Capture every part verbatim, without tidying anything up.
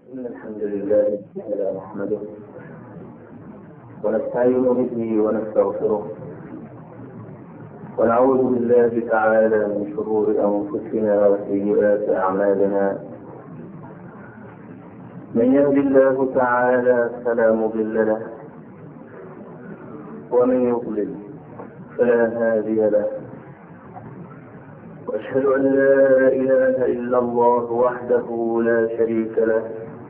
إن الحمد لله تعالى نحمده ونستعين به ونستغفره ونعوذ بالله تعالى من شرور أنفسنا وسيئات أعمالنا. من يهد الله تعالى فلا مضل له ومن يضلل فلا هادي له، وأشهد أن لا إله إلا الله وحده لا شريك له،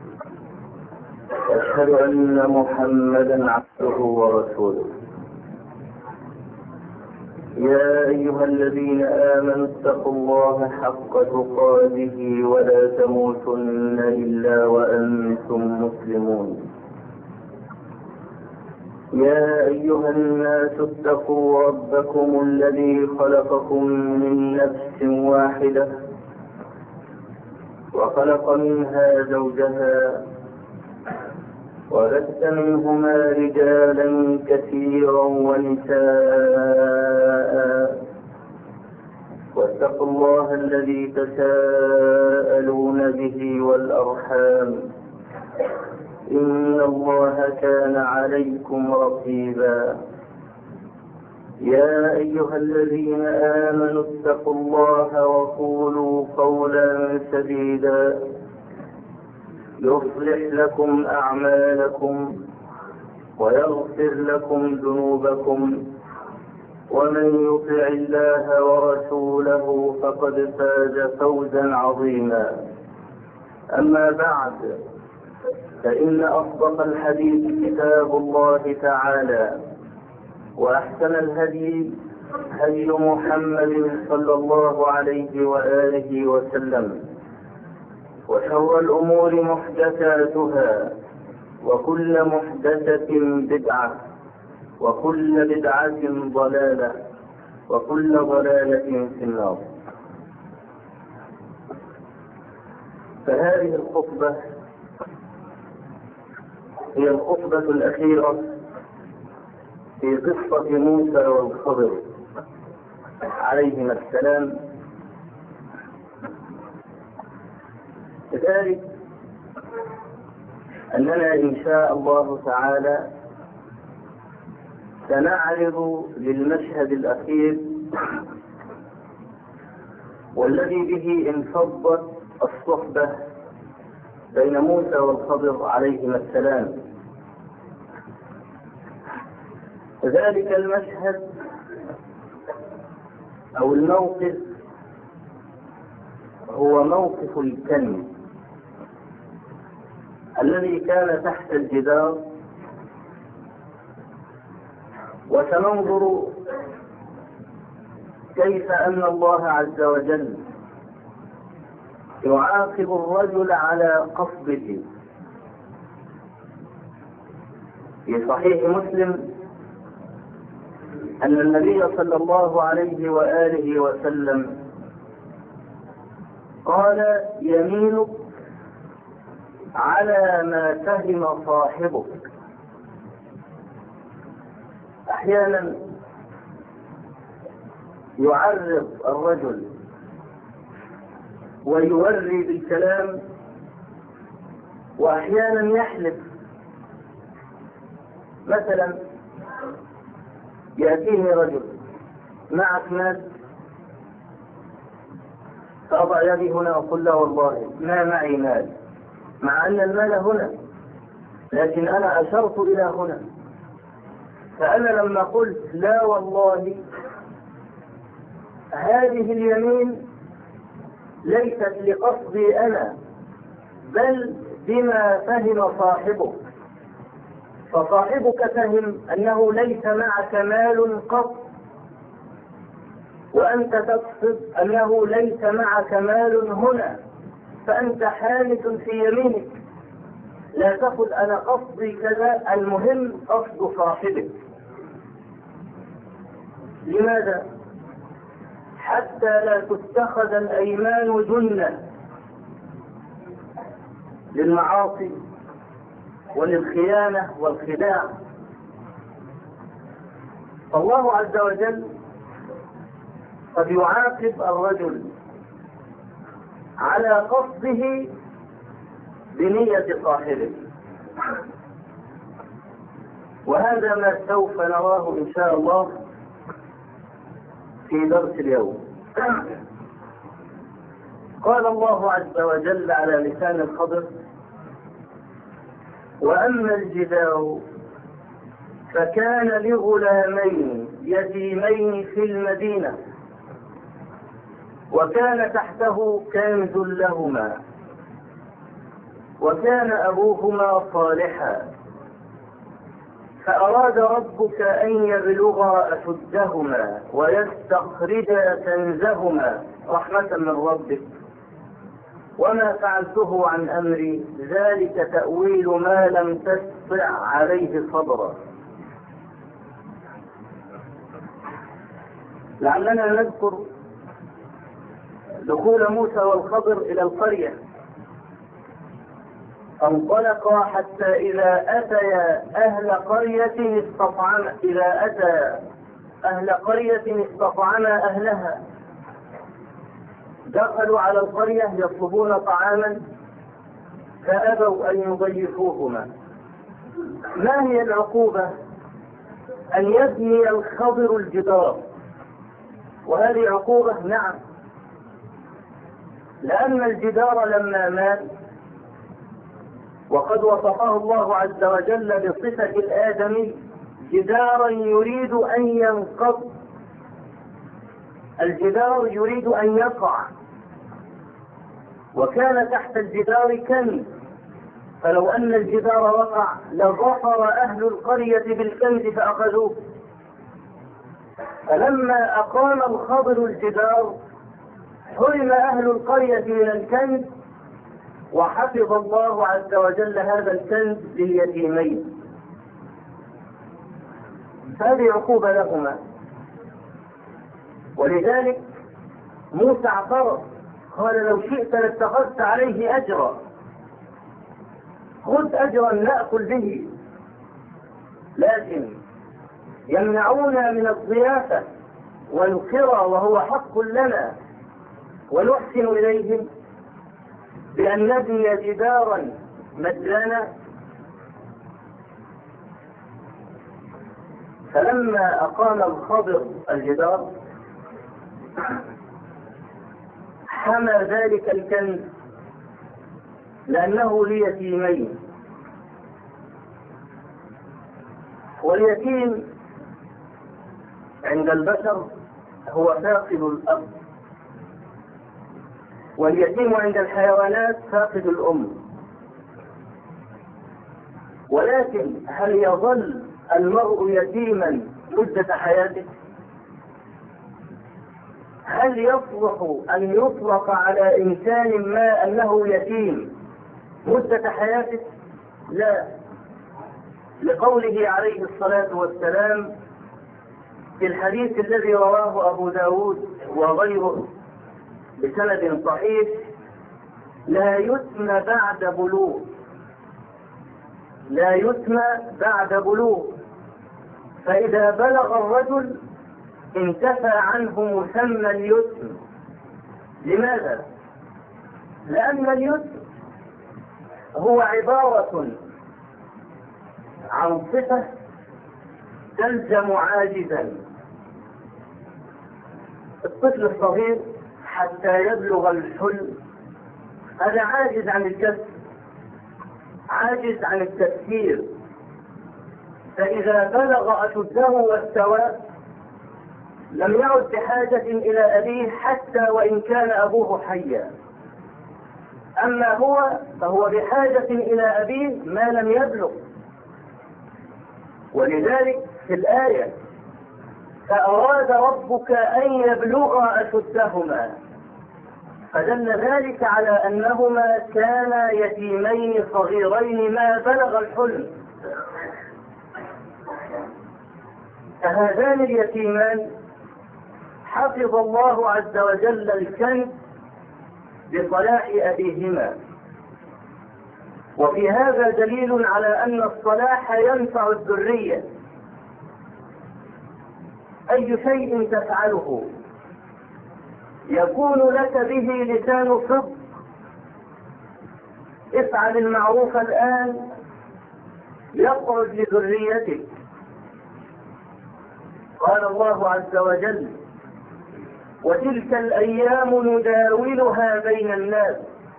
وأشهد أن محمدا عبده ورسوله. يا أيها الذين آمنوا اتقوا الله حق تقاته ولا تموتن إلا وأنتم مسلمون. يا أيها الناس اتقوا ربكم الذي خلقكم من نفس واحدة وخلق منها زوجها وبث منهما رجالا كثيرا ونساء، واتقوا الله الذي تساءلون به والأرحام إن الله كان عليكم رقيبا. يا أيها الذين آمنوا اتقوا الله وقولوا قولا سديدا يصلح لكم أعمالكم ويغفر لكم ذنوبكم، ومن يطع الله ورسوله فقد فاز فوزا عظيما. أما بعد، فإن أصدق الحديث كتاب الله تعالى، وأحسن الهدي هدي محمد صلى الله عليه وآله وسلم، وشر الأمور محدثاتها، وكل محدثة بدعة، وكل بدعة ضلالة، وكل ضلالة في النار. فهذه الخطبة هي الخطبة الأخيرة في قصة موسى والخضر عليهما السلام. لذلك أننا إن شاء الله تعالى سنعرض للمشهد الأخير والذي به انفضت الصحبة بين موسى والخضر عليهما السلام. ذلك المشهد أو الموقف هو موقف الكنز الذي كان تحت الجدار، وسننظر كيف أن الله عز وجل يعاقب الرجل على قصده. في صحيح مسلم أن النبي صلى الله عليه وآله وسلم قال: يمينك على ما فهم صاحبك. أحيانا يعرض الرجل ويوري بالكلام، وأحيانا يحلف. مثلا يأتيني رجل: معك مال؟ فأضع يدي هنا وأقول له: والله ما معي مال، مع أن المال هنا، لكن أنا أشرت إلى هنا. فأنا لما قلت لا والله، هذه اليمين ليست لقصدي أنا، بل بما فهم صاحبك. فصاحبك فهم أنه ليس معك مال قط، وأنت تقصد أنه ليس معك مال هنا، فأنت حانث في يمينك. لا تقل أنا قصدي كذا، المهم قصد صاحبك. لماذا؟ حتى لا تتخذ الأيمان جنة للمعاصي وللخيانة والخداع. فالله عز وجل قد يعاقب الرجل على قصده بنية صاحبه. وهذا ما سوف نراه إن شاء الله في درس اليوم. قال الله عز وجل على لسان الخضر: وأما الجدار فكان لغلامين يتيمين في المدينة وكان تحته كنز لهما وكان أبوهما صالحا فأراد ربك أن يبلغا أشدهما ويستخرجا كنزهما رحمة من ربك وما فعلته عن أمري ذلك تأويل ما لم تستطع عليه صبرا. لعلنا نذكر دخول موسى والخضر إلى القرية، فانطلقا حتى إذا أتيا أهل قرية استطعما إذا أتى أهل قرية استطعما أهلها. دخلوا على القرية يطلبون طعاما فأبوا أن يضيفوهما. ما هي العقوبة؟ أن يبني الخضر الجدار، وهذه عقوبة نعم، لأن الجدار لما مات وقد وصفه الله عز وجل بصفة الآدمي جدارا يريد أن ينقض، الجدار يريد أن يقع، وكان تحت الجدار كنز، فلو أن الجدار وقع لظفر أهل القرية بالكنز فأخذوه. فلما أقام الخضر الجدار حرم أهل القرية من الكنز، وحفظ الله عز وجل هذا الكنز لليتيمين. هذه عقوبة لهما. ولذلك موسى اعترض قال: لو شئت لاتخذت عليه أجرا، خذ أجرا نأكل به، لكن يمنعونا من الضيافة والكرى وهو حق لنا، ونحسن إليهم بأن نبني جدارا مجانا. فلما أقام الخضر الجدار حمى ذلك الكنز لأنه ليتيمين، واليتيم عند البشر هو فاقد الأب، واليتيم عند الحيوانات فاقد الأم. ولكن هل يظل المرء يتيما مدة حياته؟ هل يصلح أن يطلق على إنسان ما أنه يتيم مدة حياته؟ لا، لقوله عليه الصلاة والسلام في الحديث الذي رواه أبو داود وغيره بسند صحيح: لا يتم بعد بلوغ، لا يتم بعد بلوغ، فإذا بلغ الرجل انتفى عنه مسمى اليتم. لماذا؟ لأن اليتم هو عبارة عن صفة تلزم عاجزا. الطفل الصغير حتى يبلغ الحلم هذا عاجز عن الكسب، عاجز عن التفكير، فإذا بلغ أشده واستوى لم يعد بحاجة إلى أبيه حتى وإن كان أبوه حيا. أما هو فهو بحاجة إلى أبيه ما لم يبلغ. ولذلك في الآية: فأراد ربك أن يبلغا أشدهما، فدل ذلك على أنهما كانا يتيمين صغيرين ما بلغ الحلم. فهذان اليتيمان حفظ الله عز وجل الكنز بصلاح أبيهما، وفي هذا دليل على أن الصلاح ينفع الذرية. أي شيء تفعله يكون لك به لسان صدق افعل المعروف الآن يخرج لذريتك. قال الله عز وجل: وتلك الأيام نداولها بين الناس.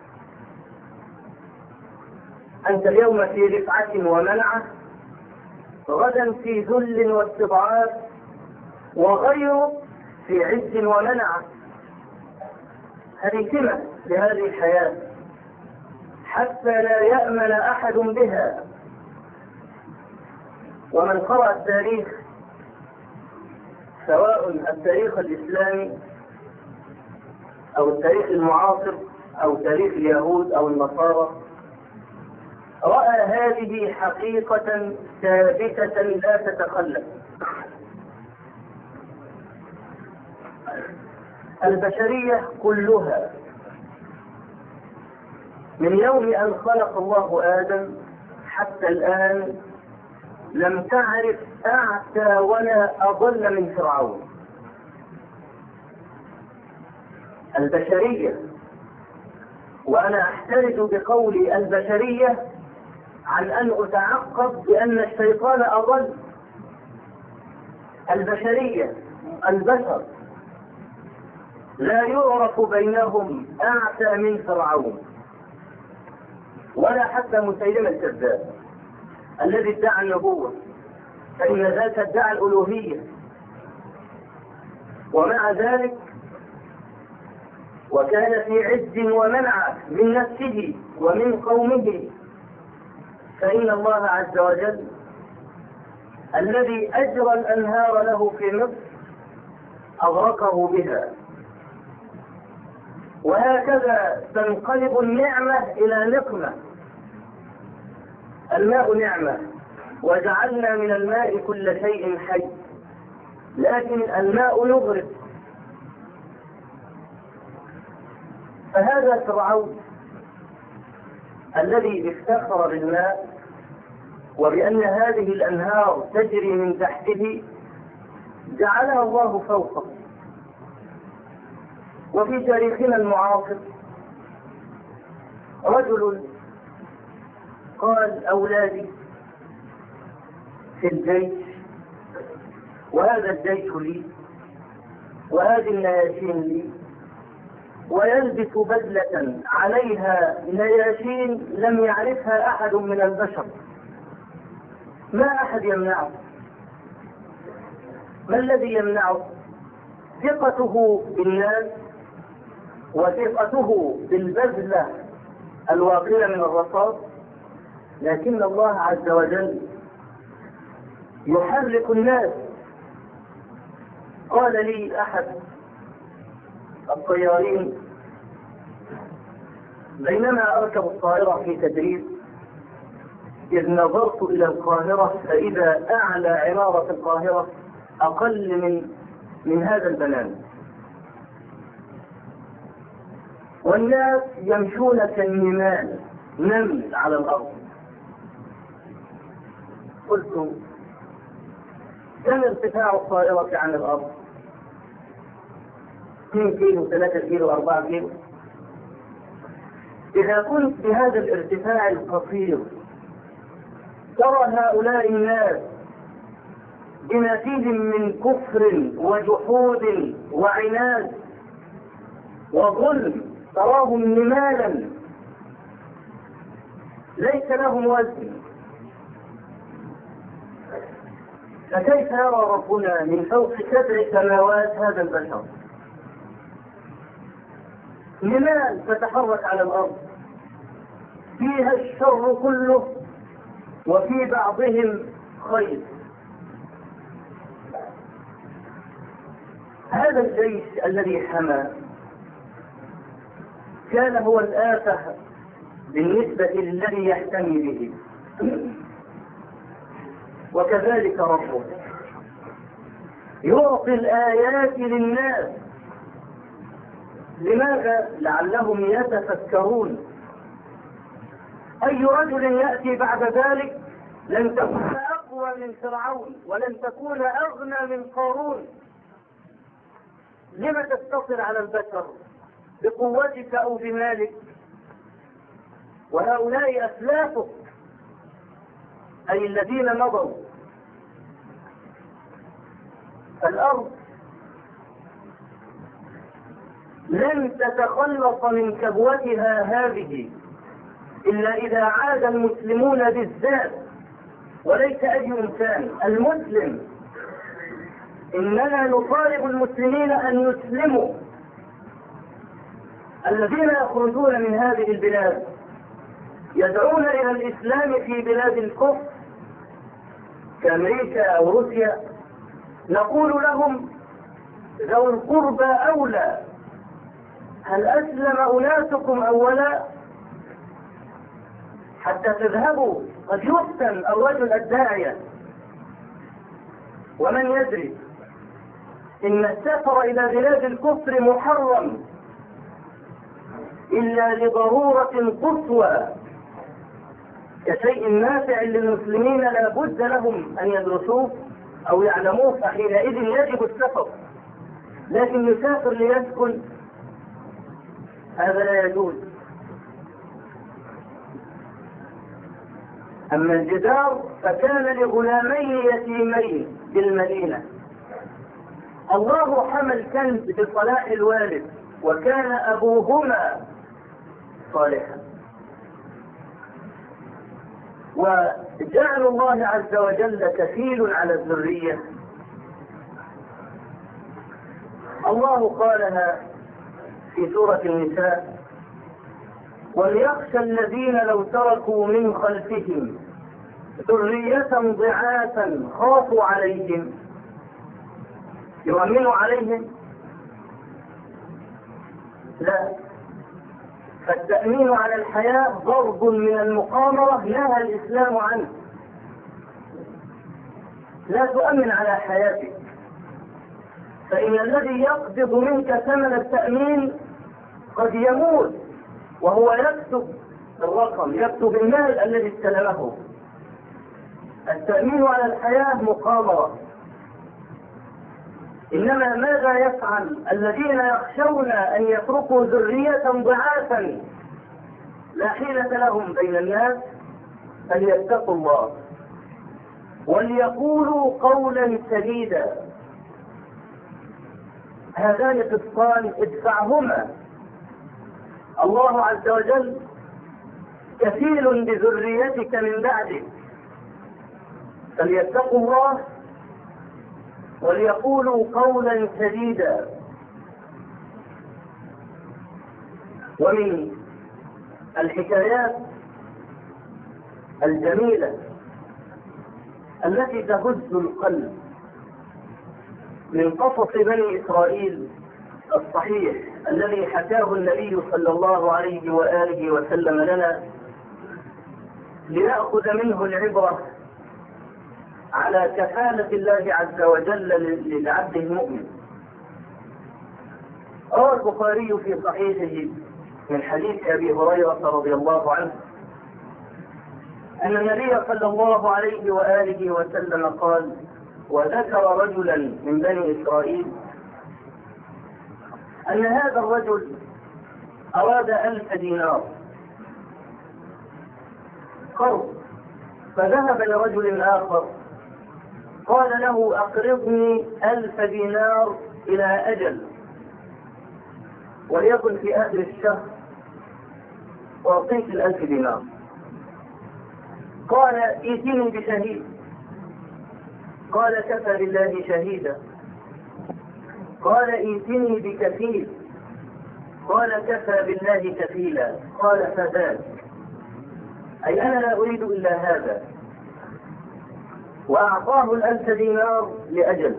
أنت اليوم في رفعة ومنعة، غدا في ذل واستضعاف، وغيرك في عز ومنعة. هذه سمة لهذه الحياة حتى لا يأمن أحد بها. ومن قرأ التاريخ، سواء التاريخ الإسلامي أو التاريخ المعاصر أو تاريخ اليهود أو النصارى، رأى هذه حقيقة ثابتة لا تتخلف. البشرية كلها من يوم أن خلق الله آدم حتى الآن لم تعرف أعتى ولا أضل من فرعون. البشرية، وأنا أحترز بقولي البشرية عن أن أتعقب بأن الشيطان أضل. البشرية، البشر لا يعرف بينهم أعتى من فرعون، ولا حتى مسيلمة الكذاب الذي ادعى النبوة، فإن ذاك ادعى الألوهية. ومع ذلك وكان في عز ومنعة من نفسه ومن قومه، فإن الله عز وجل الذي أجرى الأنهار له في مصر أغرقه بها. وهكذا تنقلب النعمة إلى نقمة. الماء نعمة، وجعلنا من الماء كل شيء حي، لكن الماء يغرق. فهذا فرعون الذي افتخر بالماء وبأن هذه الأنهار تجري من تحته، جعلها الله فوقه. وفي تاريخنا المعاصر رجل قال: أولادي في الجيش، وهذا الجيش لي، وهذه النياشين لي، ويلبس بدلة عليها نياشين لم يعرفها أحد من البشر، ما أحد يمنعه. ما الذي يمنعه؟ ثقته بالناس وثقته بالبذلة الواقية من الرصاص. لكن الله عز وجل يحرك الناس. قال لي أحد الطيارين بينما أركب الطائرة في تدريب، إذ نظرت إلى القاهرة فإذا أعلى عمارة القاهرة أقل من من هذا البنان، والناس يمشون كالنمال نمل على الأرض. قلت: كم ارتفاع الطائرة عن الأرض؟ اثنين كيلو، ثلاثة كيلو، أربعة كيلو. إذا كنت بهذا الارتفاع القصير ترى هؤلاء الناس بمزيد من كفر وجحود وعناد وظلم، تراهم نمالا ليس لهم وزن، فكيف يرى ربنا من فوق سبع سماوات هذا البشر؟ نمال تتحرك على الأرض فيها الشر كله وفي بعضهم خير. هذا الجيش الذي حمى كان هو الآفة بالنسبة للذي يحتمي به. وكذلك ربه يعطي الآيات للناس. لماذا؟ لعلهم يتفكرون. أي رجل يأتي بعد ذلك لن تكون أقوى من فرعون ولن تكون أغنى من قارون. لم تستصر على البشر بقوتك أو بمالك؟ وهؤلاء أسلافه أي الذين مضوا. الأرض لن تتخلص من كبوتها هذه إلا إذا عاد المسلمون بالذات، وليس أي إنسان، المسلم. إننا نطالب المسلمين أن يسلموا. الذين يخرجون من هذه البلاد يدعون إلى الإسلام في بلاد الكفر كأمريكا أو روسيا، نقول لهم ذو القربى أولى. هل أسلم أناسكم أولا حتى تذهبوا؟ قد يفتن الرجل الداعية، ومن يدري إن السفر إلى بلاد الكفر محرم إلا لضرورة قصوى كشيء نافع للمسلمين لا بد لهم أن يدرسوه أو يعلموه، فحينئذ يجب السفر. لكن يسافر ليسكن هذا لا يجوز. أما الجدار فكان لغلامين يتيمين بالمدينة. الله حمى الكنز بصلاح الوالد وكان أبوهما صالحا، وجعل الله عز وجل كفيل على الذرية. الله قالها في سورة النساء: وليخشى الذين لو تركوا من خلفهم ذرية ضعافا خافوا عليهم. يؤمنوا عليهم؟ لا. فالتأمين على الحياة ضرب من المقامرة نهى الإسلام عنه. لا تؤمن على حياتك، فإن الذي يقبض منك ثمن التأمين قد يموت وهو يكتب الرقم، يكتب المال الذي استلمه. التأمين على الحياة مقامرة. إنما ماذا يفعل الذين يخشون أن يتركوا ذرية ضعافا لا حيلة لهم بين الناس؟ فليتقوا الله وليقولوا قولا سديدا. هذان قسطان ادفعهما. الله عز وجل كفيل بذريتك من بعدك، فليتقوا الله وليقولوا قولا سديدا. ومن الحكايات الجميلة التي تهز القلب من قصص بني إسرائيل الصحيح الذي حكاه النبي صلى الله عليه وآله وسلم لنا لنأخذ منه العبرة على كفالة الله عز وجل للعبد المؤمن. روى البخاري في صحيحه من حديث أبي هريرة رضي الله عنه أن النبي صلى الله عليه وآله وسلم قال: وذكر رجلا من بني إسرائيل أن هذا الرجل أراد ألف دينار قرض، فذهب لرجل آخر قال له: أقرضني ألف دينار إلى أجل، وليكن في آخر الشهر وأعطيك الألف دينار. قال: ائتني بشهيد. قال: كفى بالله شهيدا. قال: ائتني بكفيل. قال: كفى بالله كفيلا. قال: فذاك، أي أنا لا أريد إلا هذا. وأعطاه الألف دينار لأجل.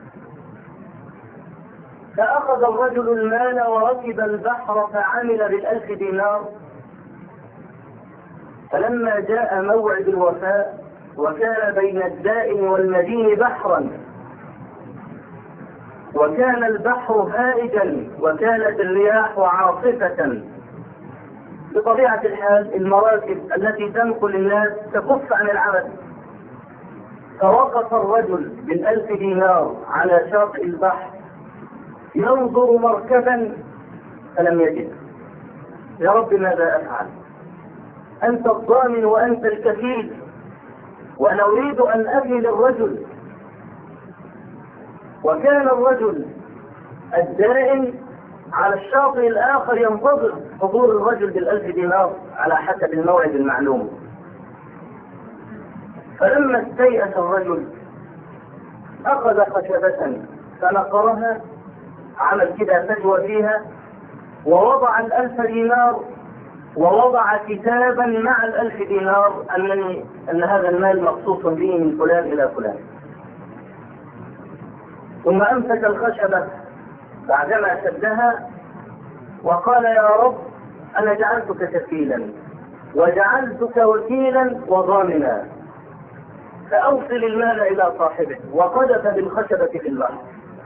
فأخذ الرجل المال وركب البحر فعمل بالألف دينار. فلما جاء موعد الوفاء وكان بين الدائن والمدين بحرا، وكان البحر هائجا وكانت الرياح عاصفة، بطبيعة الحال المراكب التي تنقل الناس تكف عن العمل. فوقف الرجل بالألف دينار على شاطئ البحر ينظر مركبا فلم يجد. يا رب ماذا أفعل؟ أنت الضامن وأنت الكفيل، وأنا أريد أن أفي للرجل. وكان الرجل الدائم على الشاطئ الآخر ينتظر حضور الرجل بالألف دينار على حسب الموعد المعلوم. فلما استيأس الرجل أخذ خشبة فنقرها، عمل كده فجوة فيها، ووضع الألف دينار، ووضع كتابا مع الألف دينار أنني أن هذا المال مخصوص به من فلان إلى فلان. ثم أمسك الخشبة بعدما شدها وقال يا رب أنا جعلتك كفيلا وجعلتك وكيلا وضامنا، فأوصل المال إلى صاحبه، وقذف بالخشبة في البحر.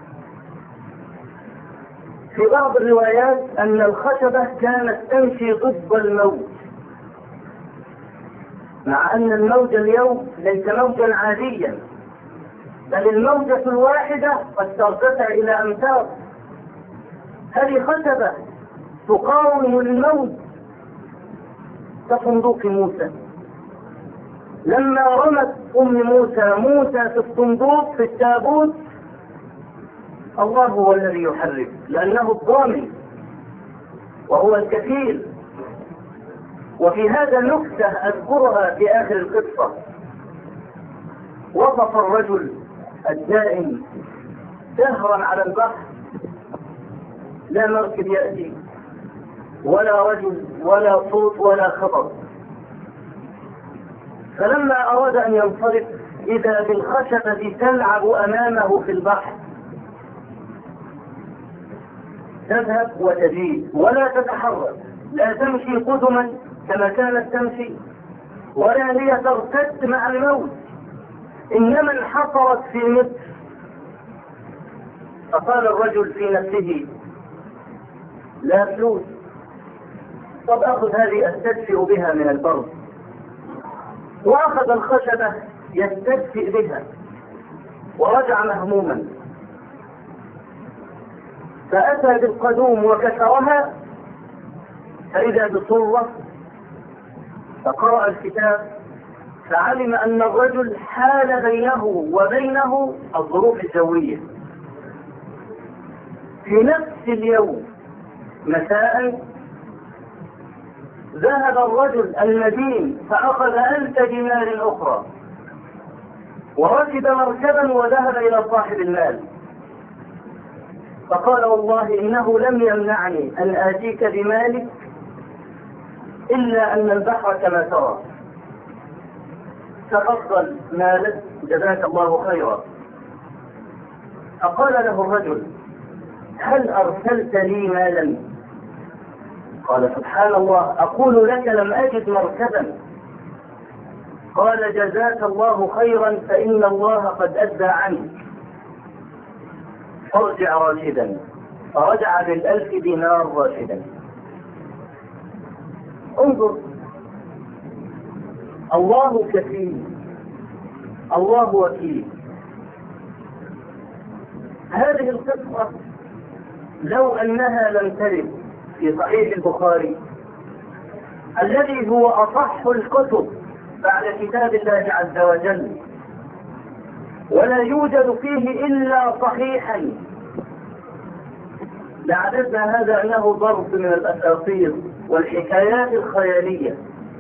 في بعض الروايات أن الخشبة كانت تمشي ضد الموج، مع أن الموج اليوم ليس موجا عاديا، بل الموجة الواحدة قد ترتفع إلى أمتار. هذه خشبة تقاوم الموج كصندوق موسى. لما رمت أم موسى موسى في الصندوق في التابوت، الله هو الذي يحرك، لأنه الضامن وهو الكفيل. وفي هذا نكتة أذكرها في آخر القصة. وقف الرجل الدائم دهرا على البحر، لا مركب يأتي ولا رجل ولا صوت ولا خبر. فلما أراد أن ينصرف إذا بالخشبة تلعب أمامه في البحر، تذهب وتجيء ولا تتحرك، لا تمشي قدما كما كانت تمشي، ولا هي ترتد مع الموت، إنما انحصرت في مصر. فقال الرجل في نفسه لا فلوس، طب أخذ هذه أستدفئ بها من البرد. وأخذ الخشبة يستدفئ بها ورجع مهموما، فأتى بالقدوم وكسرها فإذا بصرة، فقرأ الكتاب فعلم أن الرجل حال بينه وبينه الظروف الجوية. في نفس اليوم مساء ذهب الرجل المدين فأخذ ألف دينار أخرى وركب مركبا وذهب إلى صاحب المال، فقال والله إنه لم يمنعني أن آتيك بمالك إلا أن البحر كما ترى، تفضل مالك جزاك الله خيرا. فقال له الرجل هل أرسلت لي مالا؟ قال سبحان الله أقول لك لم أجد مركبا. قال جزاك الله خيرا فإن الله قد أدى عنك، ارجع راشدا. فرجع بالألف دينار راشدا. انظر، الله كفيل، الله وكيل. هذه القصة لو أنها لم ترد في صحيح البخاري الذي هو أصح الكتب بعد كتاب الله عز وجل، ولا يوجد فيه إلا صحيحا، لعددنا هذا أنه ضرب من الأساطير والحكايات الخيالية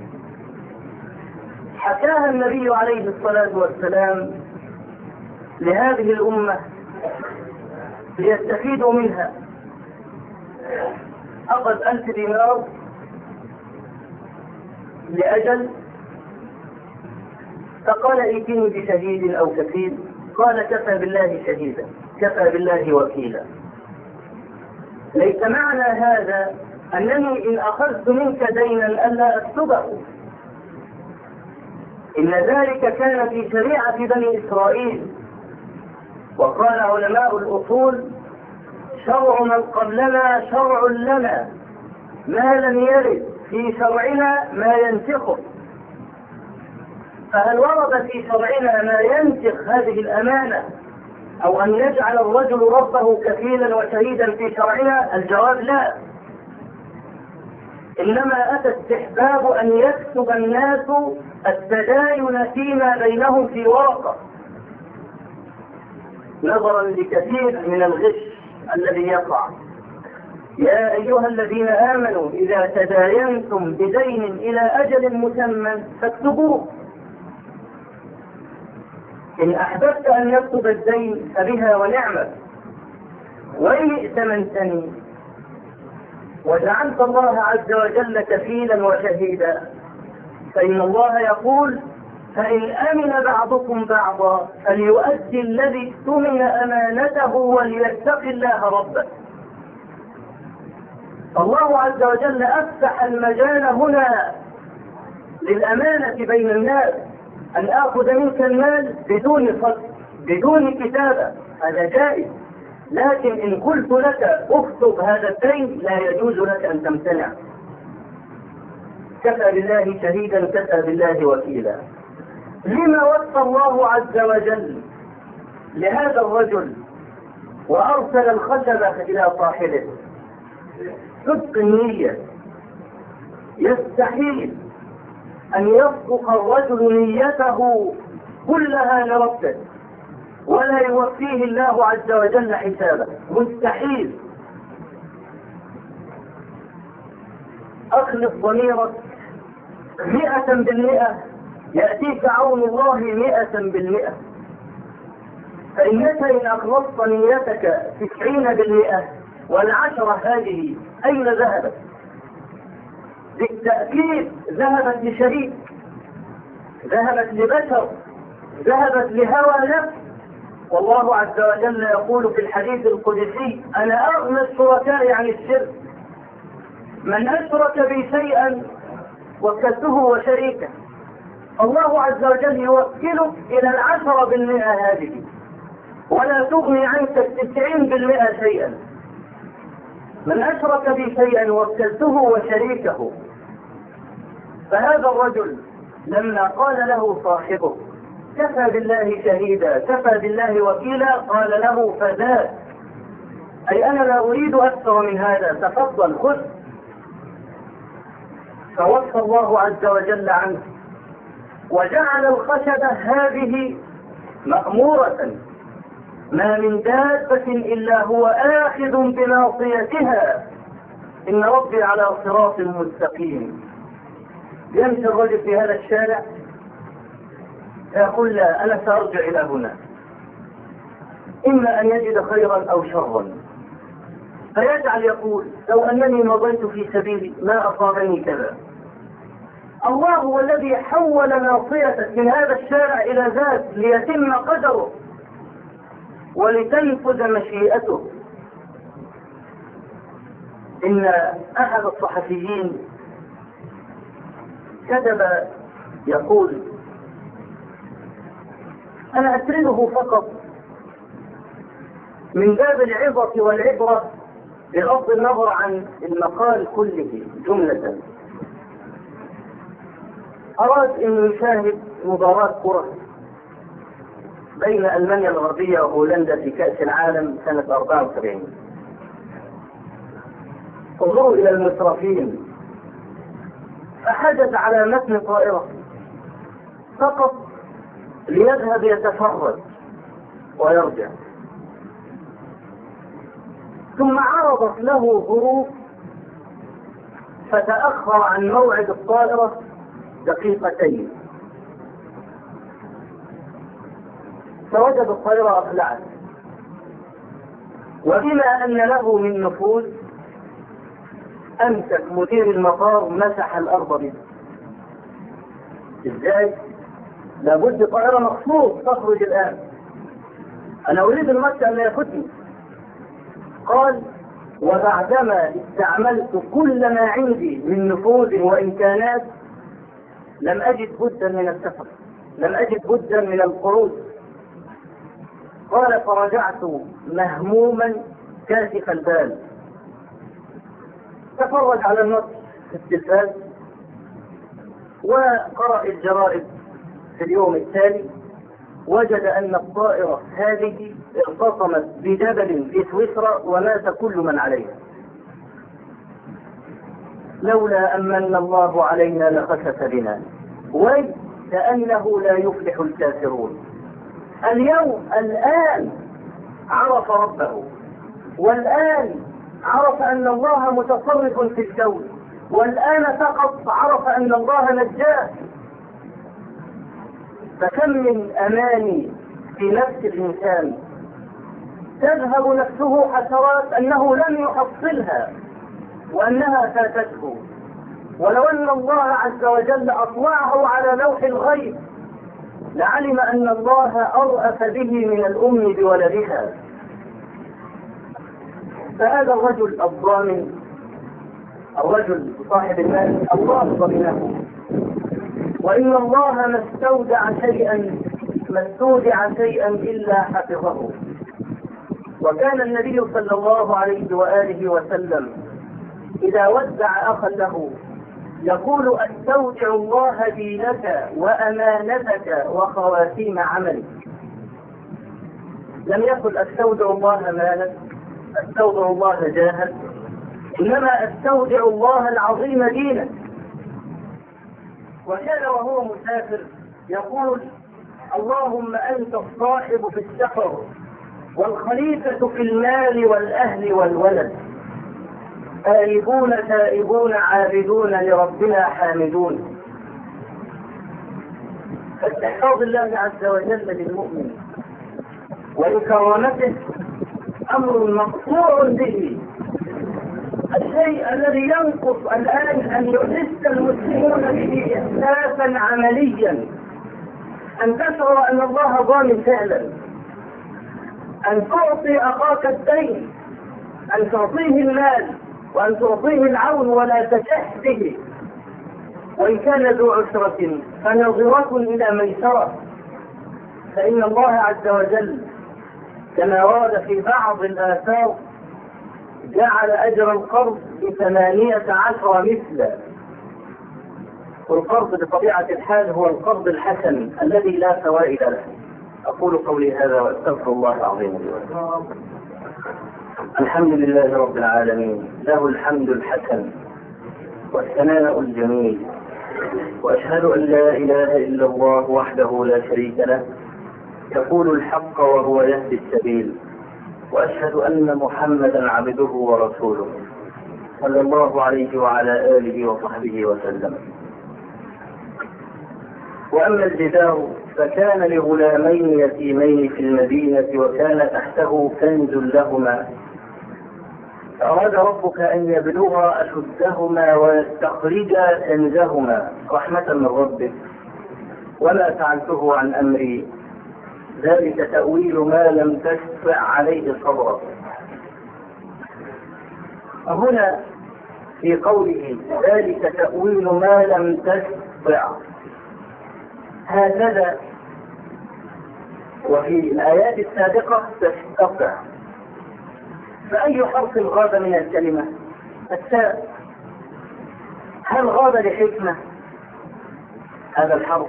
حكاها النبي عليه الصلاة والسلام لهذه الأمة ليستفيدوا منها. أخذ ألف دينار لأجل، فقال ائتني بشهيد أو كفيل، قال كفى بالله شهيدا، كفى بالله وكيلا. ليس معنى هذا أنني إن أخذت منك دينا ألا أكتبه، إن ذلك كان في شريعة بني إسرائيل. وقال علماء الأصول شرع من قبلنا شرع لنا، ما لم يرد في شرعنا ما ينسخه. فهل ورد في شرعنا ما ينسخ هذه الأمانة أو أن يجعل الرجل ربه كفيلا وشهيدا في شرعنا؟ الجواب لا. إنما أتى استحباب أن يكتب الناس التداين فيما بينهم في ورقة، نظرا لكثير من الغش الذي يقع. يا أيها الذين آمنوا إذا تداينتم بدين إلى أجل مسمى فاكتبوه، إن أحببت أن يكتب الدين فبها ونعمة، وإن ائتمنتني وجعلت الله عز وجل كفيلا وشهيدا فإن الله يقول فإن أمن بعضكم بعضا فليؤدي الذي اؤتمن أمانته وليتق الله ربه. الله عز وجل أفتح المجال هنا للأمانة بين الناس، أن آخذ منك المال بدون خط بدون كتابة، هذا جائز، لكن إن قلت لك اكتب هذا الدين لا يجوز لك أن تمتنع. كفى بالله شهيدا كفى بالله وكيلا. لما وصى الله عز وجل لهذا الرجل وأرسل الخشبة إلى صاحبه؟ صدق النية. يستحيل أن يصدق الرجل نيته كلها لربه ولا يوفيه الله عز وجل حسابه، مستحيل. أخلص ضميرك مئة بالمئة يأتيك عون الله مئة بالمئة. فإنك إن أخلصت نيتك تسعين بالمئة والعشرة هذه أين ذهبت؟ بالتأكيد ذهبت لشريك، ذهبت لبشر، ذهبت لهوى نفس. والله عز وجل يقول في الحديث القدسي أنا أغنى الشركاء عن الشرك، من أشرك بي شيئا وكلته وشريكه. الله عز وجل يوكلك إلى العشرة بالمئة هذه ولا تغني عنك التسعين بالمئة شيئا. من أشرك بي شيئا وكلته وشريكه. فهذا الرجل لما قال له صاحبه كفى بالله شهيدا كفى بالله وكيلا قال له فذاك، أي أنا لا أريد أكثر من هذا، تفضل خذ. فوصى الله عز وجل عنه وجعل الخشبة هذه مأمورة، ما من دابة إلا هو آخذ بناصيتها إن ربي على صراط مستقيم. يمشي الرجل في هذا الشارع يقول لا أنا سأرجع إلى هنا، إما أن يجد خيرا أو شرا، فيجعل يقول لو أنني مضيت في سبيلي ما أصابني كذا. الله هو الذي حول ناصيتك من هذا الشارع إلى ذاك ليتم قدره ولتنفذ مشيئته. إن أحد الصحفيين كتب يقول أنا أسرده فقط من باب العظة والعبرة بغض النظر عن المقال كله جملة. أراد أن يشاهد مباراة كرة بين ألمانيا الغربية وهولندا في كأس العالم سنة أربعة وسبعين. انظروا إلى المصرفين، فحجز على متن طائرة فقط ليذهب يتفرج ويرجع، ثم عرضت له ظروف فتأخر عن موعد الطائرة دقيقتين، فوجد الطائرة أقلعت، وبما أن له من نفوذ أمسك مدير المطار مسح الأرض به. إزاي؟ لابد طائرة مخصوص تخرج الآن، أنا أريد المسح أن يفوتني. قال وبعدما استعملت كل ما عندي من نفوذ وإمكانات لم أجد بدا من السفر، لم أجد بدا من الخروج. قال فرجعت مهموما كاشف البال، تفرج على النص في التلفاز وقرأ الجرائد في اليوم التالي، وجد أن الطائرة هذه ارتطمت بجبل في سويسرا ومات كل من عليها. لولا أمن الله علينا لخسف بنا، وكأنه لا يفلح الكافرون. اليوم الآن عرف ربه، والآن عرف أن الله متصرف في الكون، والآن فقط عرف أن الله نجاه. فكم من أماني في نفس الإنسان تذهب نفسه حسرات أنه لم يحصلها وأنها فاتته، ولو أن الله عز وجل أطلعه على لوح الغيب لعلم أن الله أرأف به من الأم بولدها. فهذا الرجل الضامن، الرجل صاحب المال، الله ضمنه، وإن الله ما استودع شيئا ما استودع شيئا إلا حفظه. وكان النبي صلى الله عليه وآله وسلم إذا ودع أخا له يقول: استودع الله دينك وأمانتك وخواتيم عملك. لم يقل استودع الله مالك، استودع الله جاهك، إنما استودع الله العظيم دينك. وكان وهو مسافر يقول: اللهم أنت الصاحب في السفر والخليفة في المال والأهل والولد، آيبون تائبون عابدون لربنا حامدون. فاستحفاظ الله عز وجل للمؤمن ولكرامته أمر مقطوع به. الشيء الذي ينقص الآن أن يحس المسلمون به إحساسا عمليا، أن تشعر أن الله ضامن فعلا، أن تعطي أخاك الدين، أن تعطيه المال وأن تعطيه العون ولا تشح به، وإن كان ذو عسرة فنظرة إلى ميسرة. فإن الله عز وجل كما ورد في بعض الآثار جعل أجر القرض بثمانية عشر مثلا. والقرض بطبيعة الحال هو القرض الحسن الذي لا فوائد له. أقول قولي هذا وأستغفر الله العظيم لي ولكم. الحمد لله رب العالمين، له الحمد الحسن والثناء الجميل، وأشهد أن لا إله إلا الله وحده لا شريك له يقول الحق وهو يهدي السبيل، وأشهد أن محمدا عبده ورسوله صلى الله عليه وعلى آله وصحبه وسلم. وأما الجدار فكان لغلامين يتيمين في المدينة وكان تحته كنز لهما، فأراد ربك أن يبلغا أشدهما ويستخرجا كنزهما رحمة من ربك وما فعلته عن أمري ذلك تأويل ما لم تستطع عليه صبرا. هنا في قوله ذلك تأويل ما لم تستطع هكذا، وفي الآيات السابقة تستطع. فأي حرف غاب من الكلمة؟ التاء. هل غاب لحكمة هذا الحرف؟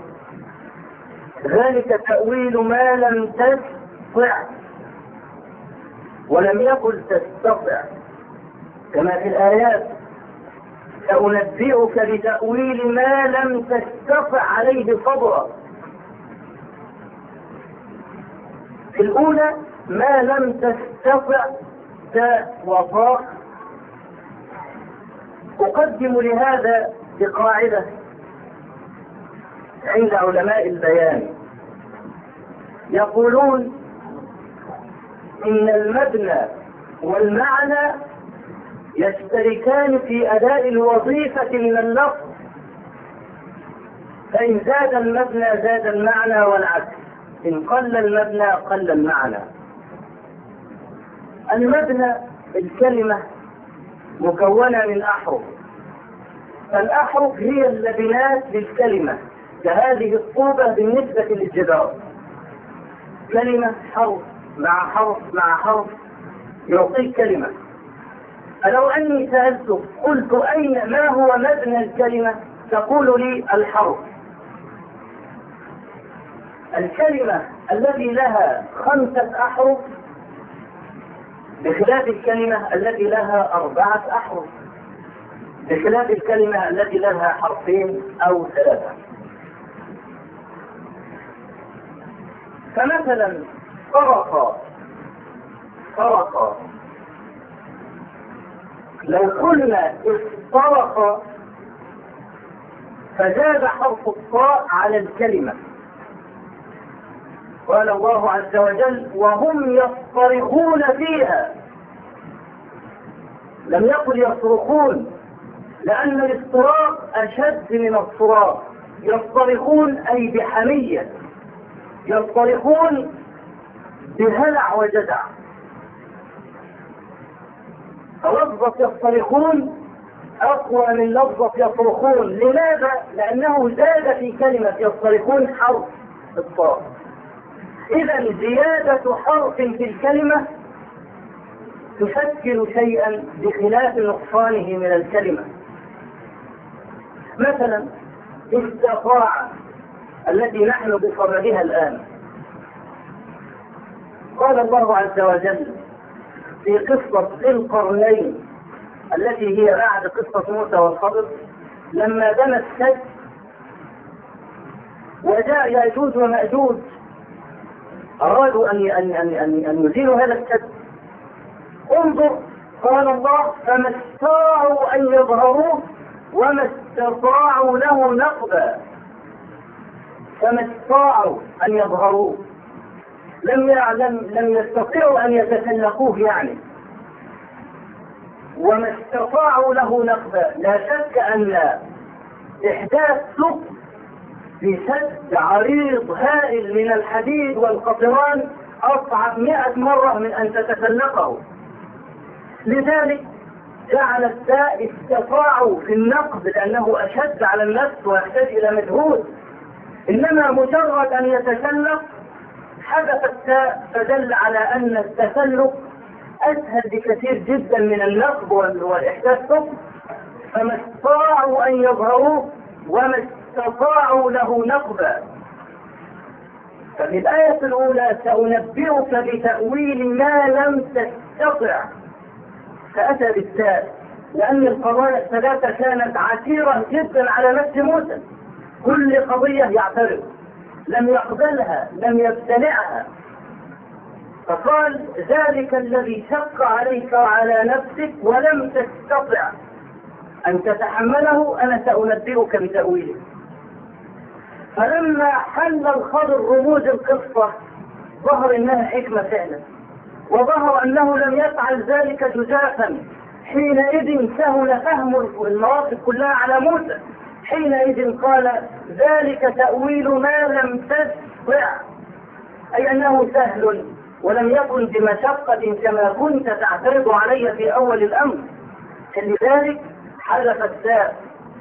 ذلك تأويل ما لم تستطع، ولم يقل تستطع كما في الآيات سأنبئك بتأويل ما لم تستطع عليه صبرا. في الأولى ما لم تستطع تاء وطاء. أقدم لهذا بقاعدة عند علماء البيان، يقولون إن المبنى والمعنى يشتركان في أداء الوظيفة من اللفظ، فإن زاد المبنى زاد المعنى والعكس، إن قل المبنى قل المعنى. المبنى الكلمة مكونة من أحرف، فالأحرف هي اللبنات للكلمة، كهذه الطوبة بالنسبة للجدار. كلمة حرف مع حرف مع حرف يعطيك كلمة. فلو أني سألتك قلت أين ما هو مبنى الكلمة تقول لي الحرف. الكلمة التي لها خمسة أحرف بخلاف الكلمة التي لها أربعة أحرف. بخلاف الكلمة التي لها حرفين أو ثلاثة. فمثلا فرق فرق لو قلنا افترق فزاد حرف الطاء على الكلمة. قال الله عز وجل وهم يصطرخون فيها، لم يقل يصرخون، لأن الاصطراخ أشد من الصراخ. يصطرخون أي بحمية، يصطرخون بهلع وجدع. فلفظة يصطرخون أقوى من لفظة يصرخون. لماذا؟ لأنه زاد في كلمة يصطرخون حرف الطاء. إذا زيادة حرف في الكلمة تشكل شيئا بخلاف نقصانه من الكلمة. مثلا استطاع التي نحن بصددها الآن، قال الله عز وجل في قصة ذي القرنين التي هي بعد قصة موسى والخضر، لما بنى السد وجاء يأجوج ومأجوج أرادوا أن أن أن أن يزيلوا هذا السد. انظر قال الله فما استطاعوا أن يظهروه وما استطاعوا له نقبا. فما استطاعوا أن يظهروه، لم يعلم لم يستطيعوا أن يتسلقوه يعني. وما استطاعوا له نقبا، لا شك أن إحداث ثقب في سد عريض هائل من الحديد والقطران أصعب مئة مرة من أن تتسلقه. لذلك جعل التاء استطاعوا في النقد لأنه أشد على النفس ويحتاج إلى مجهود، إنما مجرد أن يتسلق حدث التاء، فدل على أن التسلق أسهل بكثير جدا من النقد والإحداث ثقب. فما استطاعوا أن يظهروه وما استطاعوا له نقبا. ففي الآية الأولى سأنبئك بتأويل ما لم تستطع، فأتى بالتاء لأن القضايا الثلاثة كانت عسيرة جدا على نفس موسى، كل قضية يعترض، لم يقبلها لم يبتلعها، فقال ذلك الذي شق عليك وعلى نفسك ولم تستطع أن تتحمله أنا سأنبئك بتأويله. فلما حل الخضر رموز القصة ظهر إنها حكمة فعلا، وظهر أنه لم يفعل ذلك جزافا. حينئذ سهل فهم المواقف كلها على موسى، حينئذ قال ذلك تأويل ما لم تستطع، أي أنه سهل ولم يكن بمشقة كما كنت تعترض علي في أول الأمر. لذلك حذف التاء.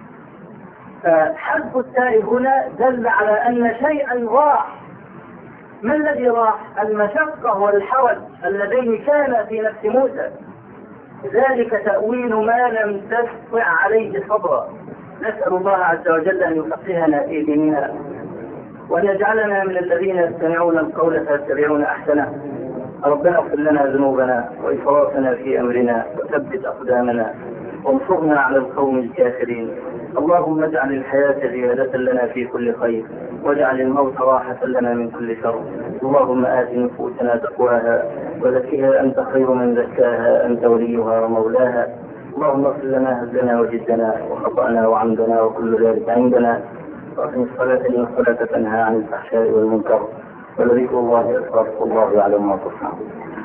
فحذف التاء هنا دل على أن شيئا راح. ما الذي راح؟ المشقة والحرج اللذين كان في نفس موسى. ذلك تأويل ما لم تستطع عليه صبرا. نسأل الله عز وجل أن يفقهنا في ديننا وأن يجعلنا من الذين يستمعون القول فيتبعون أحسنه. ربنا اغفر لنا ذنوبنا وإسرافنا في أمرنا وثبت أقدامنا وانصرنا على القوم الكافرين. اللهم اجعل الحياة زيادة لنا في كل خير واجعل الموت راحة لنا من كل شر. اللهم آت نفوسنا تقواها وزكها أنت خير من زكاها أنت وليها ومولاها. اللهم اغفر لنا هزنا وجدنا وخطأنا وعمدنا وكل ذلك عندنا. وأقم الصلاة إن الصلاة تنهى عن الفحشاء والمنكر ولذكر الله أكبر والله يعلم ما تصنعون.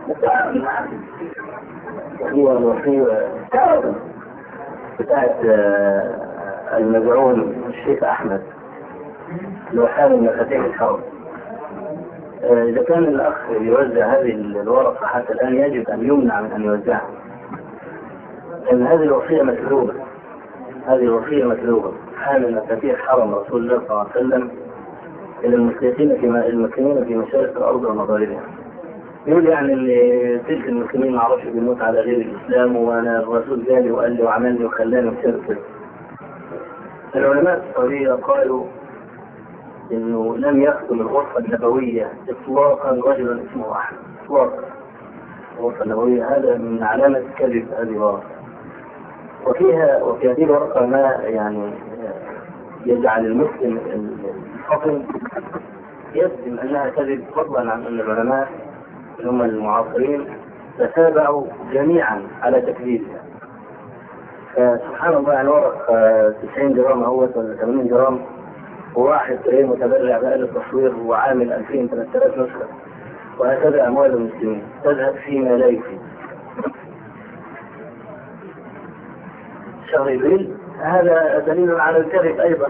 هي الوصية بتاعت المزعوم الشيخ أحمد لو حامل مفاتيح الحرب. إذا كان الأخ يوزع هذه الورقة حتى الآن يجب أن يمنع من أن يوزعها، لأن هذه الوصية مسلوبة. هذه الوصية مسلوبة. حامل مفاتيح حرم رسول الله صلى الله عليه وسلم إلى المسلمين في المسلمين في مشارق الأرض ومغاربها. يقول يعني ان تلك المسلمين ما عرفش بيموت على غير الاسلام وانا الرسول جاني وقال لي وعمل لي وخلاني وكذا. العلماء السعودية قالوا انه لم يختم الغرفة النبوية اطلاقا رجلا اسمه احمد اطلاقا. الغرفة النبوية هذا من علامة كذب هذه الغرفة. وفيها وفي هذه الورقة ما يعني يجعل المسلم الفطن يجزم أنها كذب، فضلا عن أن العلماء هم المعاصرين تتابعوا جميعا على تكذيبها. فسبحان الله، يعني ورق تسعين جرام اهوت ولا ثمانين جرام، وواحد ايه متبرع بآلة تصوير وعامل ألفين ثلاثة آلاف نسخة، وهكذا أموال المسلمين تذهب فيما لا يكفي. شهر ابريل هذا دليل على الكذب ايضا.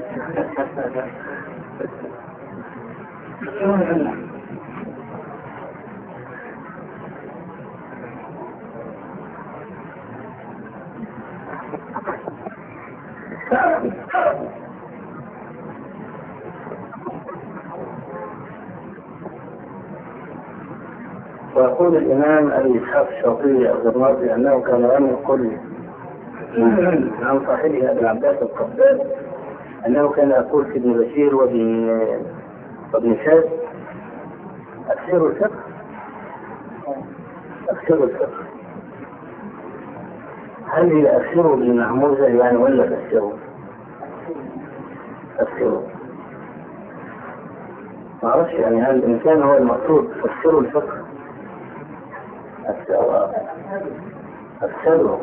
ويقول الإمام أبي إسحاق الشاطبي الغرناطي أنه كان يقول عن صاحبه أبي العباس القباد أنه كان يقول في ابن بشير وابن وابن شاذ: أكثروا الفقه، أكثروا الفقه. هل هي أكثروا بالمعموزة يعني ولا تأثروا؟ أكثروا. ما أعرفش يعني هل الإنسان هو المقصود تفسروا الفقه؟ أكثروا أكثروا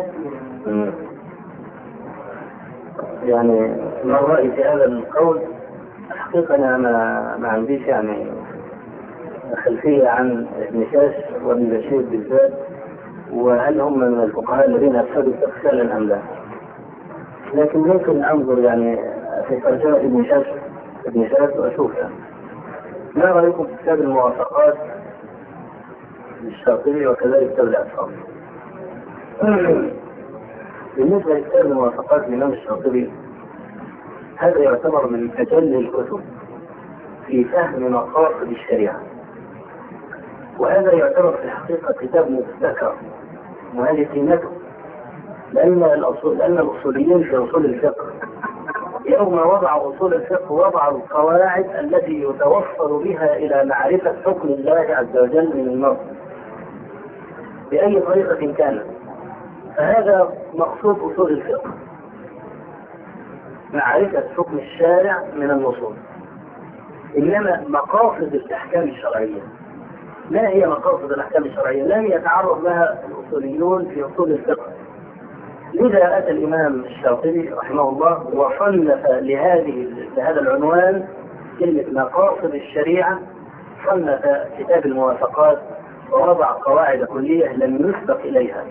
يعني ما رأيي في هذا القول؟ حقيقة أنا ما, ما عنديش يعني خلفية عن ابن شاش وابن بشير بالذات، وهل هم من الفقهاء الذين أفسدوا فعلا أم لا. لكن ممكن أنظر يعني في ترجمة ابن شاش ابن شاش وأشوف يعني. ما رأيكم في كتاب الموافقات للشاطبي وكذلك كتاب الأفهام؟ بالنسبة لكتاب الموافقات للإمام الشاطبي، هذا يعتبر من أجل الكتب في فهم مقاصد الشريعة، وهذا يعتبر في الحقيقة كتاب مبتكر وهذه قيمته، لأن الأصول لأن الأصوليين في أصول الفقه يوم وضعوا أصول الفقه وضعوا القواعد التي يتوصل بها إلى معرفة حكم الله عز وجل من النص بأي طريقة كانت. فهذا مقصود أصول الفقه، معرفة حكم الشارع من النصوص. إنما مقاصد الأحكام الشرعية، ما هي مقاصد الأحكام الشرعية؟ لم يتعرض لها الأصوليون في أصول الفقه. لذا أتى الإمام الشاطبي رحمه الله وصنف لهذه لهذا العنوان كلمة مقاصد الشريعة، صنف كتاب الموافقات ووضع قواعد كلية لم يسبق إليها.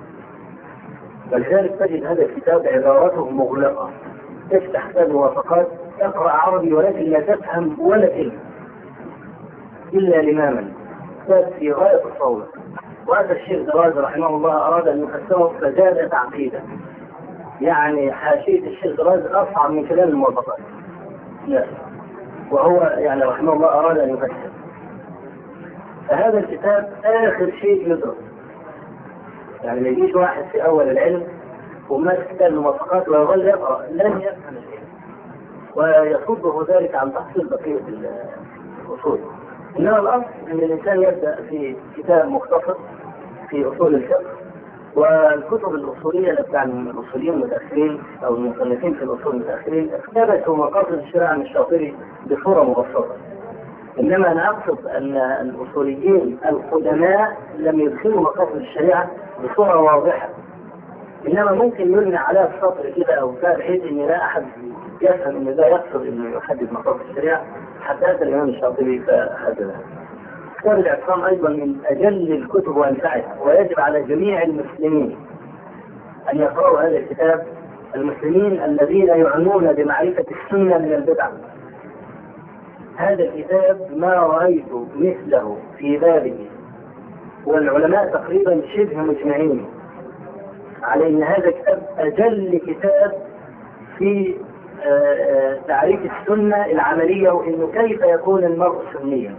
ولذلك تجد هذا الكتاب عبارته مغلقة، تفتح كتاب الموافقات تقرأ عربي ولكن لا تفهم ولا كلمة إلا لماما، كتاب في غاية الصعوبة. وهذا الشيخ دراز رحمه الله أراد أن يفسره فزاد تعقيدا، يعني حاشية الشيخ دراز أصعب من كلام الموافقات، لا. وهو يعني رحمه الله أراد أن يفسر. فهذا الكتاب آخر شيء يدرس، يعني ما يجيش واحد في أول العلم وماسك كتاب الموافقات ويظل يقرأ لن يفهم شيء، ويصده ذلك عن تحصيل بقية الأصول. إنما الأصل أن الإنسان يبدأ في كتاب مختصر في أصول الفقه، والكتب الأصولية بتاع الأصوليين المتأخرين أو المصنفين في الأصول المتأخرين اقتبسوا مقاصد الشريعة من الشاطبي بصورة مبسطة. إنما أنا أقصد أن الأصوليين القدماء لم يدخلوا مقاصد الشريعة بصورة واضحة، إنما ممكن يبنى على السطر كده أو كده بحيث إن لا أحد يفهم إن ده يقصد إنه يحدد مقاصد الشريعة، حتى أتى الإمام الشاطبي فحددها. كتاب الاعتصام أيضا من أجل الكتب وأنفعها، ويجب على جميع المسلمين أن يقرأوا هذا الكتاب، المسلمين الذين يعنون بمعرفة السنة من البدعة. هذا الكتاب ما رأيت مثله في بابه، والعلماء تقريبا شبه مجمعين على أن هذا الكتاب أجل كتاب في تعريف السنة العملية، وإنه كيف يكون المرء سنيا.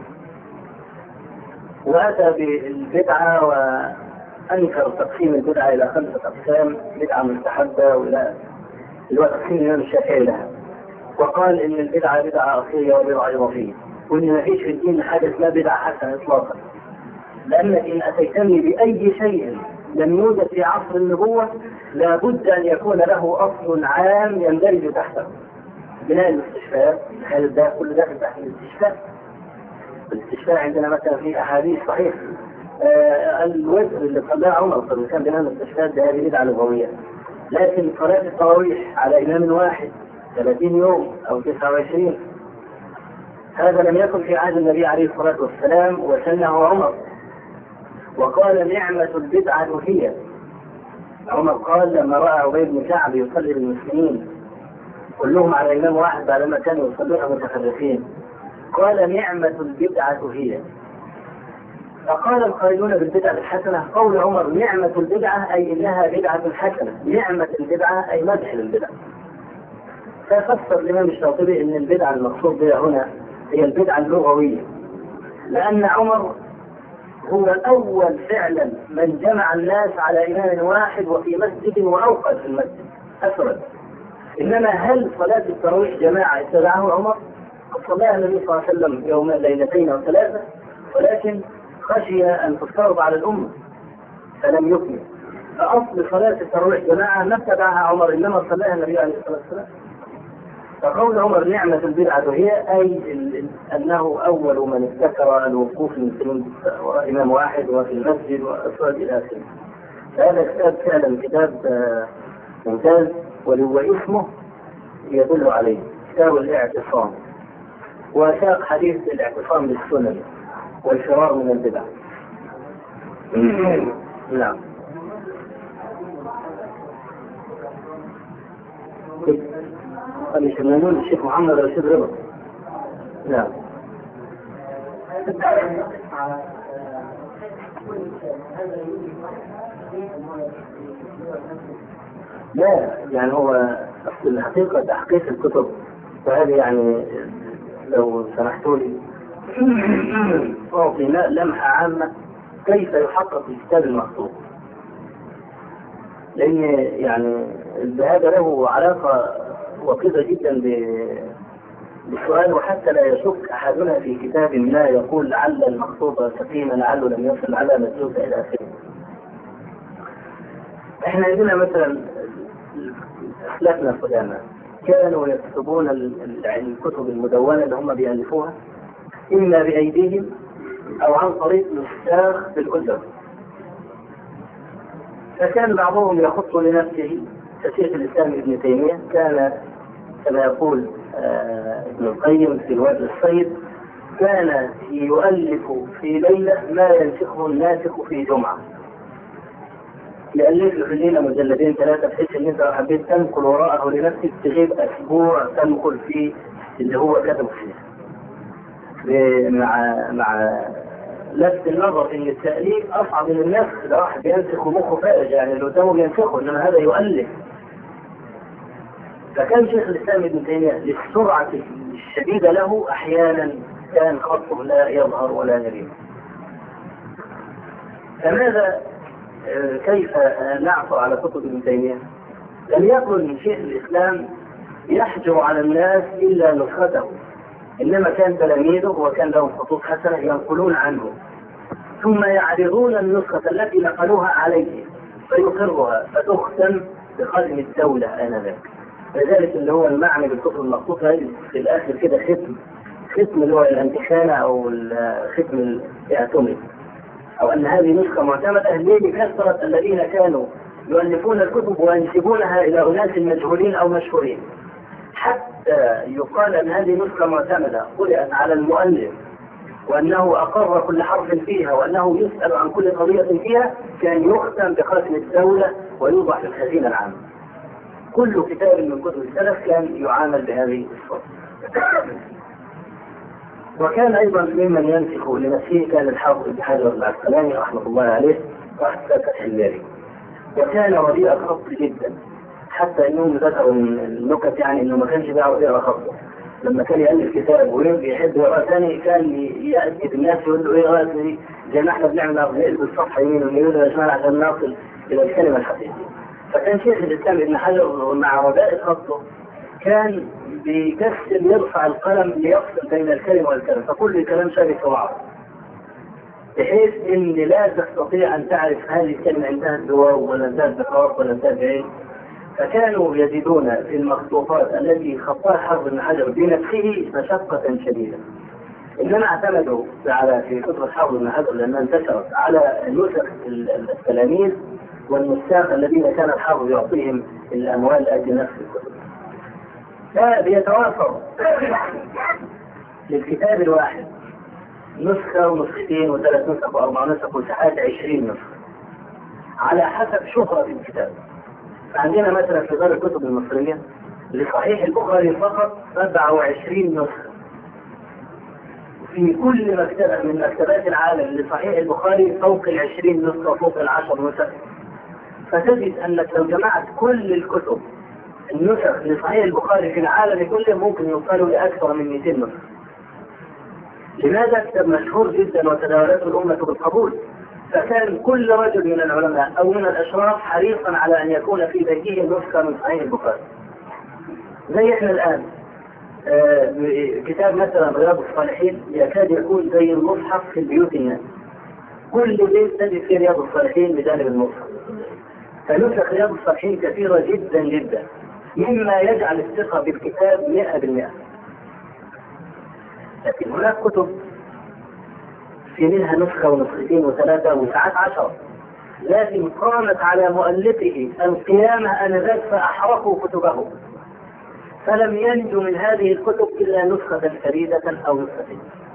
وأتى بالبدعة وأنكر تقسيم البدعة إلى خمسة أقسام: بدعة مستحبة ولا تقسيم الإمام الشافعي لها، وقال إن البدعة بدعة أصلية وبدعة إضافية، وإن ما فيش في الدين حاجة اسمها بدعة حسنة إطلاقا، لأنك إن أتيتني بأي شيء لم يوجد في عصر النبوة لابد أن يكون له أصل عام يندرج تحته. بناء الاستشفاء، هذا ده كل ده تحت الاستشفاء. الاستشفاء عندنا مثلا في أحاديث صحيح آه الوتر اللي صلاه عمر صلى كان بناء الاستشفاء ده هذه بدعة لغوية. لكن صلاة التراويح على إمام واحد ثلاثين يوم أو تسعة وعشرين هذا لم يكن في عهد النبي عليه الصلاة والسلام، وسنه عمر وقال نعمة البدعة هي. عمر قال لما رأى عبيد بن كعب يصلي بالمسلمين كلهم على إمام واحد بعدما كانوا يصلون متفرقين قال نعمة البدعة هي. فقال القائلون بالبدعة الحسنة قول عمر نعمة البدعة أي إنها بدعة حسنة، نعمة البدعة أي مدح للبدعة. ففسر الإمام الشاطبي أن البدعة المقصود بها هنا هي البدعة اللغوية، لأن عمر هو أول فعلا من جمع الناس على إمام واحد وفي مسجد وأوقد في المسجد أفرد. إنما هل صلاة التراويح جماعة اتبعه عمر؟ قد صلاها النبي صلى الله عليه وسلم يوما ليلتين أو ثلاثة، ولكن خشي أن تفترض على الأمة فلم يكمل. فأصل صلاة التراويح جماعة ما اتبعها عمر، إنما صلاها النبي عليه الصلاة والسلام. فقول عمر نعمة البدعة هي أي أنه أول من ابتكر الوقوف المسلمين إمام واحد وفي المسجد وأسود إلى آخره. هذا كتاب فعلا كتاب ممتاز وهو اسمه يدل عليه، كتاب الاعتصام، وساق حديث الاعتصام بالسنن والفرار من البدع. نعم. يسمونون الشيخ محمد رشيد رضا. نعم. لا يعني هو الحقيقة تحقيق الكتب، وهذه يعني لو سمحتوا لي أعطي لمحة عامة كيف يحقق الكتاب المخطوط، لأن يعني هذا له علاقة وقيدة جدا بالسؤال، وحتى لا يشك أحدنا في كتاب ما يقول لعل المخطوط سقيما لعله لم يصل على مسلوك إلى آخره. احنا عندنا مثلا أسلافنا القدامى كانوا يكتبون الكتب المدونة اللي هم بيألفوها إما بأيديهم أو عن طريق نساخ بالأذن. فكان بعضهم يخط لنفسه كشيخ الإسلام ابن تيمية، كان كما يقول آه ابن القيم في الوادي الصيد كان يؤلف في ليلة ما ينسخه الناسخ في جمعة، يألف في الليلة مجلدين ثلاثة بحيث ان انت حبيت تنقل وراءه لنفسك تجيب اسبوع تنقل فيه اللي هو كتب فيه، مع مع لفت النظر ان التأليف اصعب من النسخ. ده واحد بينسخ ومخه فارغ، يعني اللي قدامه بينسخه، انما هذا يؤلف. فكان شيخ الاسلام ابن تيمية للسرعة الشديدة له احيانا كان خطه لا يظهر ولا يبين. فماذا كيف نعثر على كتب ابن تيمية؟ لم يكن شيخ الإسلام يحجر على الناس إلا نسخته، إنما كان تلاميذه وكان لهم خطوط حسنة ينقلون عنه ثم يعرضون النسخة التي نقلوها عليه فيقرها فتختم بختم الدولة آنذاك. لذلك اللي هو المعنى بالكتب المخطوطة في الآخر كده ختم ختم اللي هو الامتحانة أو الختم الاعتمد، أو أن هذه نسخة معتمدة لكثرة الذين كانوا يؤلفون الكتب وينسبونها إلى أناس مجهولين أو مشهورين، حتى يقال أن هذه نسخة معتمدة قرأت على المؤلف وأنه أقر كل حرف فيها وأنه يسأل عن كل قضية فيها، كان يختم بختم الدولة ويوضع في الخزينة العامة. كل كتاب من كتب السلف كان يعامل بهذه الصورة. وكان أيضا ممن ينسخ لنفسه كان الحافظ ابن حجر العسقلاني رحمة الله عليه وحتى فتح الباري، وكان رديء الخط جدا، حتى انهم ذكروا من النكت يعني انه ما كانش بيعرف يقرا خطه. لما كان يالف كتاب ويحب يقرا ثاني كان يأتي الناس يقول له ايه رايك دي زي ما احنا بنعمل نقلب الصفحه يمين ويمين يا جماعه عشان نصل الى الكلمه الحقيقيه. فكان شيخ الاسلام ابن حجر مع رداء خطه كان بيكسل يرفع القلم ليفصل بين الكلمه والكلمه، فكل كلام شابك في بعض. بحيث ان لا تستطيع ان تعرف هذه الكلمه انتهت بواو ولا انتهت بقاف ولا انتهت بعين. فكانوا يجدون في المخطوطات التي خطاها حافظ بن حجر بنفسه مشقه شديده. انما اعتمدوا على في كتب حافظ بن حجر لانها انتشرت على نسخ التلاميذ والنساخ الذين كان الحافظ يعطيهم الاموال لاجل نفس الكتب. فبيتوافر للكتاب الواحد نسخة ونسختين وثلاث نسخ وأربع نسخ وساعات عشرين نسخة على حسب شهرة الكتاب. عندنا مثلا في دار الكتب المصرية لصحيح البخاري فقط سبعة وعشرين نسخة. في كل مكتبة من مكتبات العالم لصحيح البخاري فوق العشرين نسخة فوق العشر نسخ. فتجد أنك لو جمعت كل الكتب النسخ لصحيح البخاري في العالم كله ممكن يوصلوا لأكثر من مئتين نسخة. لماذا؟ كتاب مشهور جدا وتداولته الأمة بالقبول. فكان كل رجل من العلماء أو من الأشراف حريصا على أن يكون في بيته نسخة من صحيح البخاري. زي احنا الآن آه كتاب مثلا رياض الصالحين يكاد يكون زي المصحف في البيوت الناس. كل بيت تجد فيه رياض الصالحين بجانب المصحف. فنسخ رياض الصالحين كثيرة جدا جدا مما يجعل الثقة بالكتاب مئة بالمئة. لكن هناك كتب في منها نسخة ونسختين وثلاثة وساعات عشرة، لكن قامت على مؤلفه القيامة آنذاك فأحرقوا كتبه، فلم ينجو من هذه الكتب إلا نسخة فريدة أو نسختين.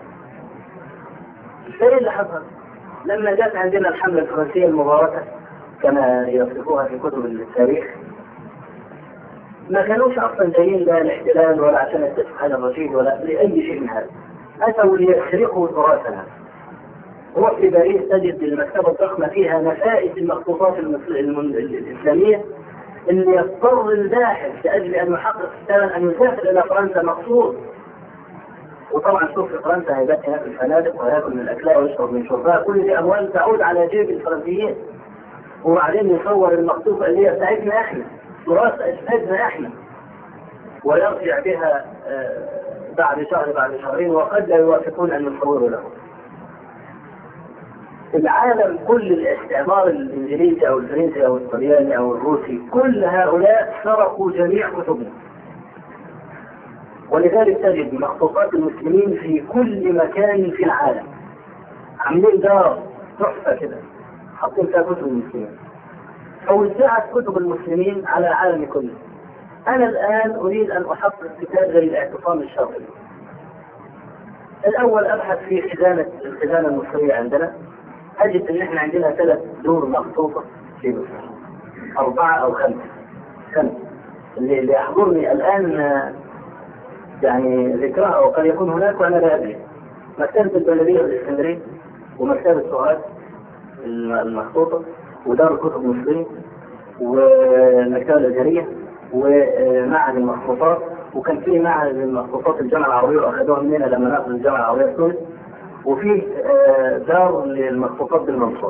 الشيء اللي حصل لما جاءت عندنا الحملة الفرنسية المباركة كما يصفوها في كتب التاريخ، ما كانوش أصلا جايين لا الاحتلال ولا عشان التسخ على الرشيد ولا لأي شيء من هذا، أتوا ليسرقوا تراثنا. روح في باريس تجد المكتبة الضخمة فيها نفائس المخطوطات الإسلامية اللي يضطر الباحث لأجل أن يحقق الثمن أن يسافر إلى فرنسا مخصوص. وطبعا شوف في فرنسا هيبات هناك الفنادق ويأكل من الأكلاء ويشرب من شربها، كل دي أموال تعود على جيب الفرنسيين. وبعدين يصور المخطوطة اللي هي بتاعتنا احنا تراث أجدادنا احنا ويرجع بها بعد شهر بعد شهرين وقد لا يوافقون أن يصوروا له. العالم كل الاستعمار الإنجليزي أو الفرنسي أو الطلياني أو الروسي كل هؤلاء سرقوا جميع كتبنا. ولذلك تجد مخطوطات المسلمين في كل مكان في العالم، عاملين دار تحفة كده حاطين فيها كتب المسلمين، فوزعت كتب المسلمين على العالم كله. أنا الآن أريد أن أحقق كتاب زي الاعتصام الشرعي. الأول أبحث في خزانة الخزانة المصرية عندنا، أجد أن إحنا عندنا ثلاث دور مخطوطة في مصر، أربعة أو خمسة خمسة اللي يحضرني الآن يعني ذكرها، وقد يكون هناك وأنا لا أدري. مكتبة البلدية الإسكندرية، ومكتبة سوهاج المخطوطة، ودار الكتب المصرية، والمكتبة الأزهرية، ومعهد المخطوطات، وكان في معهد المخطوطات الجامعة العربية وأخذوها مننا لما نأخذ الجامعة العربية في تونس، وفيه دار للمخطوطات بالمنصور.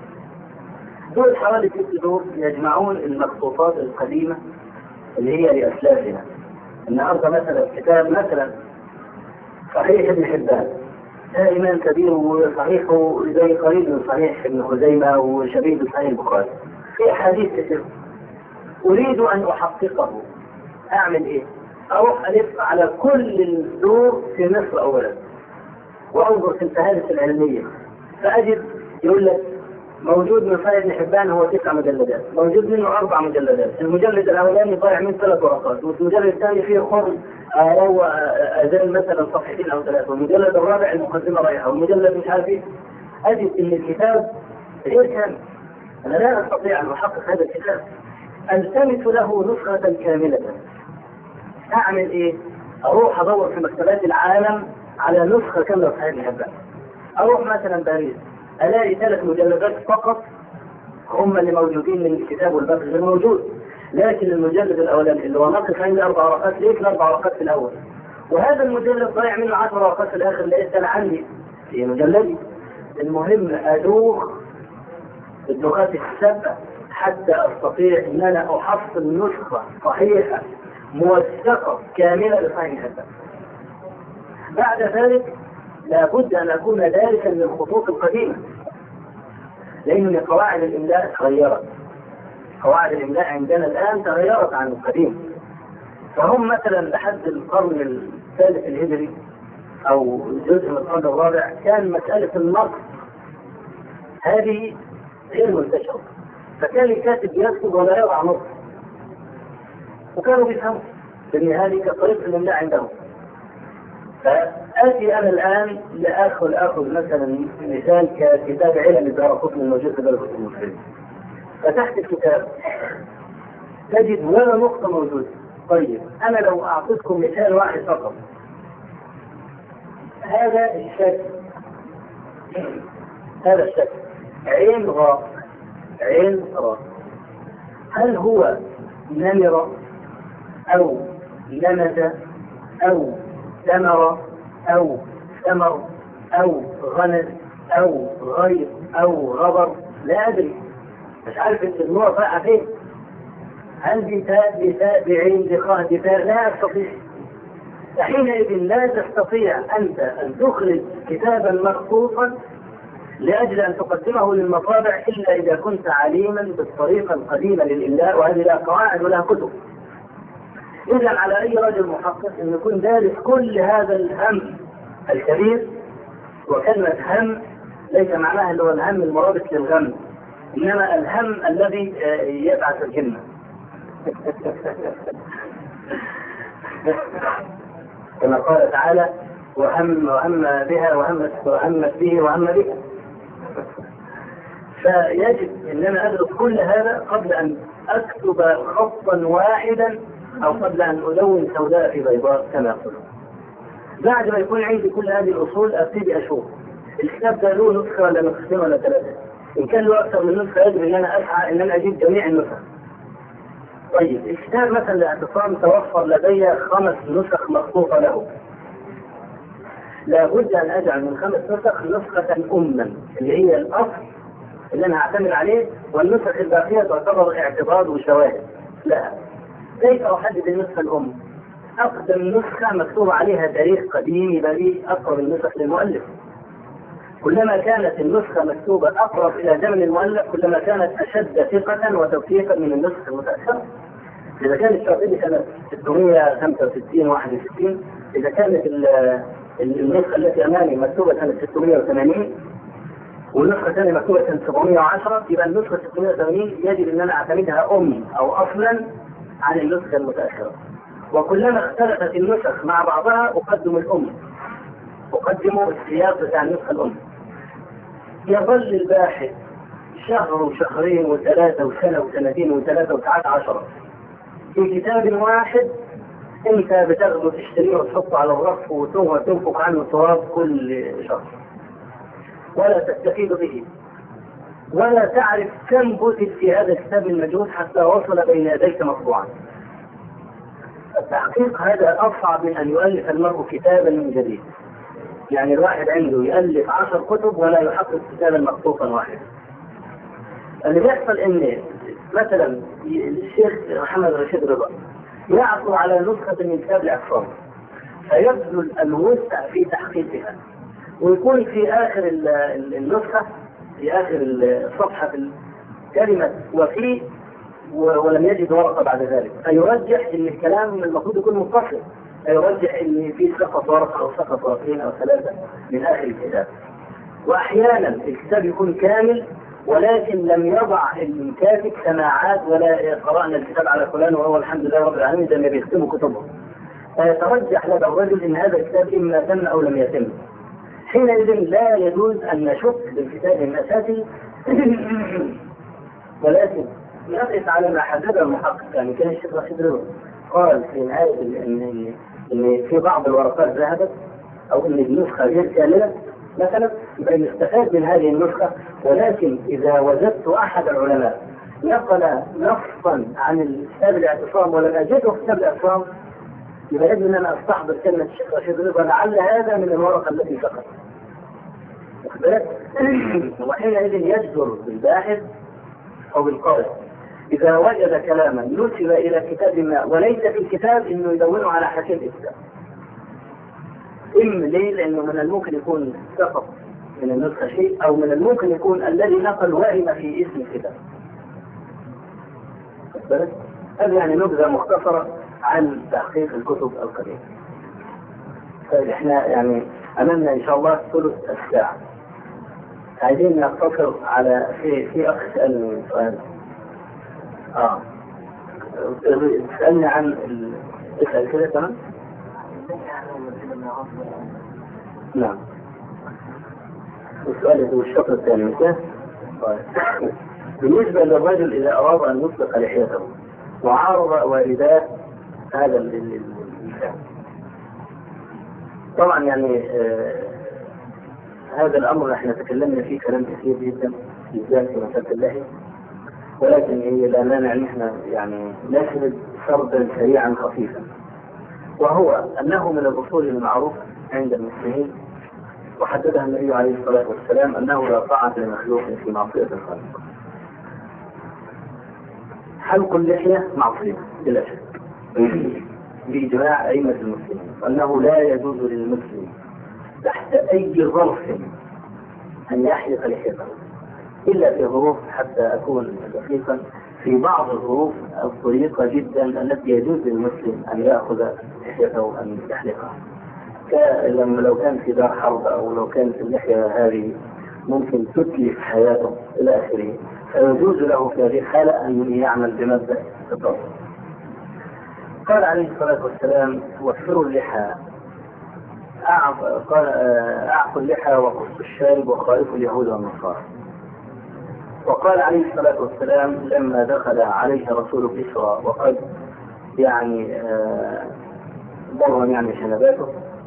دول حوالي ست دور يجمعون المخطوطات القديمة اللي هي لأسلافنا. النهارده مثلا كتاب مثلا صحيح ابن حبان، ده إمام كبير وصحيحه زي قريب من صحيح ابن خزيمة وشبيه بصحيح البخاري، في أحاديث كثيرة. أريد أن أحققه، أعمل إيه؟ أروح ألف على كل الدور في مصر أولا وأنظر في الفهارس العلمية، فأجد يقول لك موجود من صحيح ابن حبان هو تسع مجلدات، موجود منه أربع مجلدات، المجلد الأولاني ضايع من ثلاث ورقات، والمجلد الثاني فيه خرم أو أزال مثلا صفحتين أو ثلاثة، والمجلد الرابع المقدمة رايحة، والمجلد مش عارف إيه. أجد إن الكتاب غير كامل، أنا لا أستطيع أن أحقق هذا الكتاب، ألتمس له نسخة كاملة. أعمل إيه؟ أروح أدور في مكتبات العالم على نسخة كاملة صحيح ابن حبان. أروح مثلا باريس ألاقي ثلاث مجلدات فقط هم اللي موجودين من الكتاب والباقي غير موجود، لكن المجلد الأولاني اللي هو ناقص عندي أربع ورقات، ليك الأربع ورقات في الأول، وهذا المجلد ضايع منه عشر ورقات في الآخر لقيت أنا عندي في مجلدي. المهم أدوخ الدخات السبع حتى أستطيع أن أنا أحصل نسخة صحيحة موثقة كاملة لصحيح الحديث. بعد ذلك لابد أن أكون دارسا للخطوط القديمة، لأن قواعد الإملاء تغيرت. قواعد الإملاء عندنا الآن تغيرت عن القديم. فهم مثلا لحد القرن الثالث الهجري أو جزء من القرن الرابع كان مسألة النص هذه غير منتشرة، فكان الكاتب يكتب ولا يضع نص، وكانوا بيفهموا لأن هذه كطريقة الإملاء عندهم. فآتي أنا الآن لآخذ آخذ مثلا مثال ككتاب علم الدارقطني الموجود في درجة المسلمين. فتحت الكتاب تجد ولا نقطة موجودة. طيب أنا لو أعطيكم مثال واحد فقط، هذا الشكل، هذا الشكل عين غاء عين راء، هل هو نمر أو لمس أو ثمر أو ثمر أو غنز أو غير أو غبر؟ لا أدري، مش عارف النوع بقى فين. هل بتاء بتاء بعين بخاء بتاء؟ لا أستطيع. فحينئذ لا تستطيع أنت أن تخرج كتابا مخصوصا لأجل أن تقدمه للمطابع إلا إذا كنت عليما بالطريقة القديمة للإملاء، وهذه لها قواعد ولها كتب. إذا على أي رجل محقق أن يكون دارس كل هذا الهم الكبير. وكلمة هم ليس معناها اللي هو الهم المرابط للغم، إنما الهم الذي يبعث الجنة. كما قال تعالى وهم وهم بها وهمت وهمت به وهم بها. فيجب ان انا ادرس كل هذا قبل ان اكتب خطا واحدا او قبل ان الون سوداء في بيضاء كما يقولون. بعد ما يكون عندي كل هذه الاصول ابتدي اشوف الكتاب ده له نسخه ولا نسختين ولا ثلاثه. ان كان له اكثر من نسخه يجب ان انا اسعى ان انا اجيب جميع النسخ. طيب الكتاب مثلا لاعتصام توفر لدي خمس نسخ مخطوطه له، لابد ان اجعل من خمس نسخ نسخه اما اللي هي الاصل اللي انا هعتمد عليه، والنسخ الباقيه تعتبر اعتراض وشواهد. لا، كيف احدد النسخه الام؟ اقدم نسخه مكتوب عليها تاريخ قديم يبقى دي اقرب النسخ للمؤلف. كلما كانت النسخه مكتوبه اقرب الى زمن المؤلف كلما كانت اشد ثقه وتوثيقا من النسخ المتاخره. اذا كان الشاطبي سنه ستمائة وخمسة وستين واحد وستين، اذا كانت النسخه التي امامي مكتوبه سنه ستمائة وثمانين والنسخه الثانيه مكتوبه سنه سبعمائة وعشرة، يبقى النسخه ستمائة وثمانين يجب ان انا اعتمدها ام او اصلا عن النسخه المتاخره. وكلما اختلفت النسخ مع بعضها اقدم الام، اقدم السياق بتاع النسخه الام. يظل الباحث شهر وشهرين وثلاثه وسنه وسنتين وثلاثه وتسعه عشر في كتاب واحد انت بتاخده تشتريه وتحطه على الرف وتنفق عنه تراب كل شهر، ولا تستفيد به ولا تعرف كم بثت في هذا الكتاب المجهود حتى وصل بين يديك مطبوعا. التحقيق هذا اصعب من ان يؤلف المرء كتابا من جديد. يعني الواحد عنده يؤلف عشر كتب ولا يحقق كتابا مخطوطا واحدا. اللي بيحصل ان مثلا الشيخ محمد رشيد رضا يعثر على نسخة من كتاب الأعصام فيبذل الوسع في تحقيقها، ويكون في آخر النسخة في آخر الصفحة كلمة وفي ولم يجد ورقة بعد ذلك، فيرجح ان الكلام المفروض يكون متصل، فيرجح ان في سقط ورقة او سقط ورقتين او ثلاثة من آخر الكتاب. واحيانا الكتاب يكون كامل ولكن لم يضع الكاتب سماعات ولا قرأنا الكتاب على فلان وهو الحمد لله رب العالمين زي ما بيختموا كتبهم، فيترجح لدى الرجل ان هذا الكتاب اما تم او لم يتم. حينئذ لا يجوز ان نشك بالكتاب الاساسي ولكن نقف على ما حدده المحقق. يعني كان الشيخ رشيد رضا قال في نهايه ان ان في بعض الورقات ذهبت او ان النسخه غير كامله مثلا، يبقى نستفاد من هذه النسخه. ولكن اذا وجدت احد العلماء نقل نصا عن كتاب الاعتصام ولم اجده في كتاب الاعتصام يبقى يجب ان انا استحضر كلمه الشيخ رشيد رضا لعل هذا من الورقه التي سقطت. وحينئذ يجدر بالباحث او بالقارئ اذا وجد كلاما نسب الى كتاب ما وليس في الكتاب انه يدونه على حاشيه الكتاب. إما ليه؟ لأنه من الممكن يكون سقط من النسخة شيء، أو من الممكن يكون الذي نقل وهم في اسم الكتاب. هذه يعني نبذة مختصرة عن تحقيق الكتب القديمة. طيب احنا يعني أمامنا إن شاء الله ثلث الساعة، عايزين نقتصر على في في أخ سألني سؤال. آه تسألني عن ال... اسأل كده تمام؟ نعم. السؤال هو الشطر الثاني مثله. بالنسبة للرجل إذا أراد أن يطلق لحيته وعارض والدات هذا المثال، طبعا يعني آه هذا الأمر احنا تكلمنا فيه كلام كثير جدا بالذات في مسألة اللحية، ولكن هي لا مانع ان احنا يعني نسرد سردا سريعا خفيفا، وهو أنه من الأصول المعروف عند المسلمين، وحددها النبي عليه الصلاة والسلام، أنه لا طاعة لمخلوق في معصية الخالق. حلق اللحية معصية بلا شك بإجماع أئمة المسلمين، أنه لا يجوز للمسلم تحت أي ظرف أن يحلق لحيته، إلا في ظروف، حتى أكون دقيقا، في بعض الظروف الضيقة جدا التي يجوز للمسلم أن يأخذ لحيته أن يحلقها، لما لو كان في دار حرب، أو لو كانت اللحية هذه ممكن تتلف حياته إلى آخره، فيجوز له في هذه الحالة أن يعمل بمبدأ التطهر. قال عليه الصلاة والسلام: وفروا اللحى، قال أعفوا اللحى وقصوا الشارب وخالفوا اليهود والنصارى. وقال عليه الصلاة والسلام لما دخل عليه رسول كسرى وقد يعني ضرا يعني شنباته،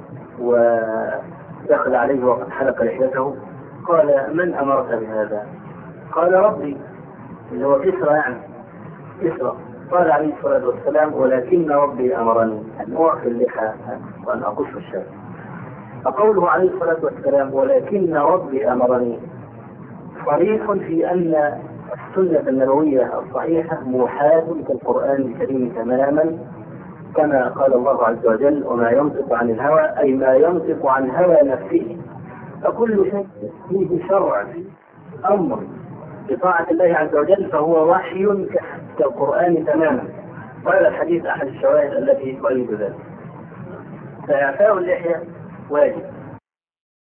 ودخل عليه وقد حلق لحيته، قال: من أمرك بهذا؟ قال: ربي، اللي هو كسرى يعني كسرى. قال عليه الصلاة والسلام: ولكن ربي أمرني أن أعفي اللحى وأن أقص الشارب. فقوله عليه الصلاة والسلام ولكن ربي أمرني صريح في أن السنة النبوية الصحيحة موحاة كالقرآن الكريم تماما، كما قال الله عز وجل: وما ينطق عن الهوى، أي ما ينطق عن هوى نفسه. فكل شيء فيه شرع أمر بطاعة الله عز وجل فهو وحي كالقرآن تماما. وهذا الحديث أحد الشواهد التي تؤيد ذلك. فإعفاء اللحية واجب،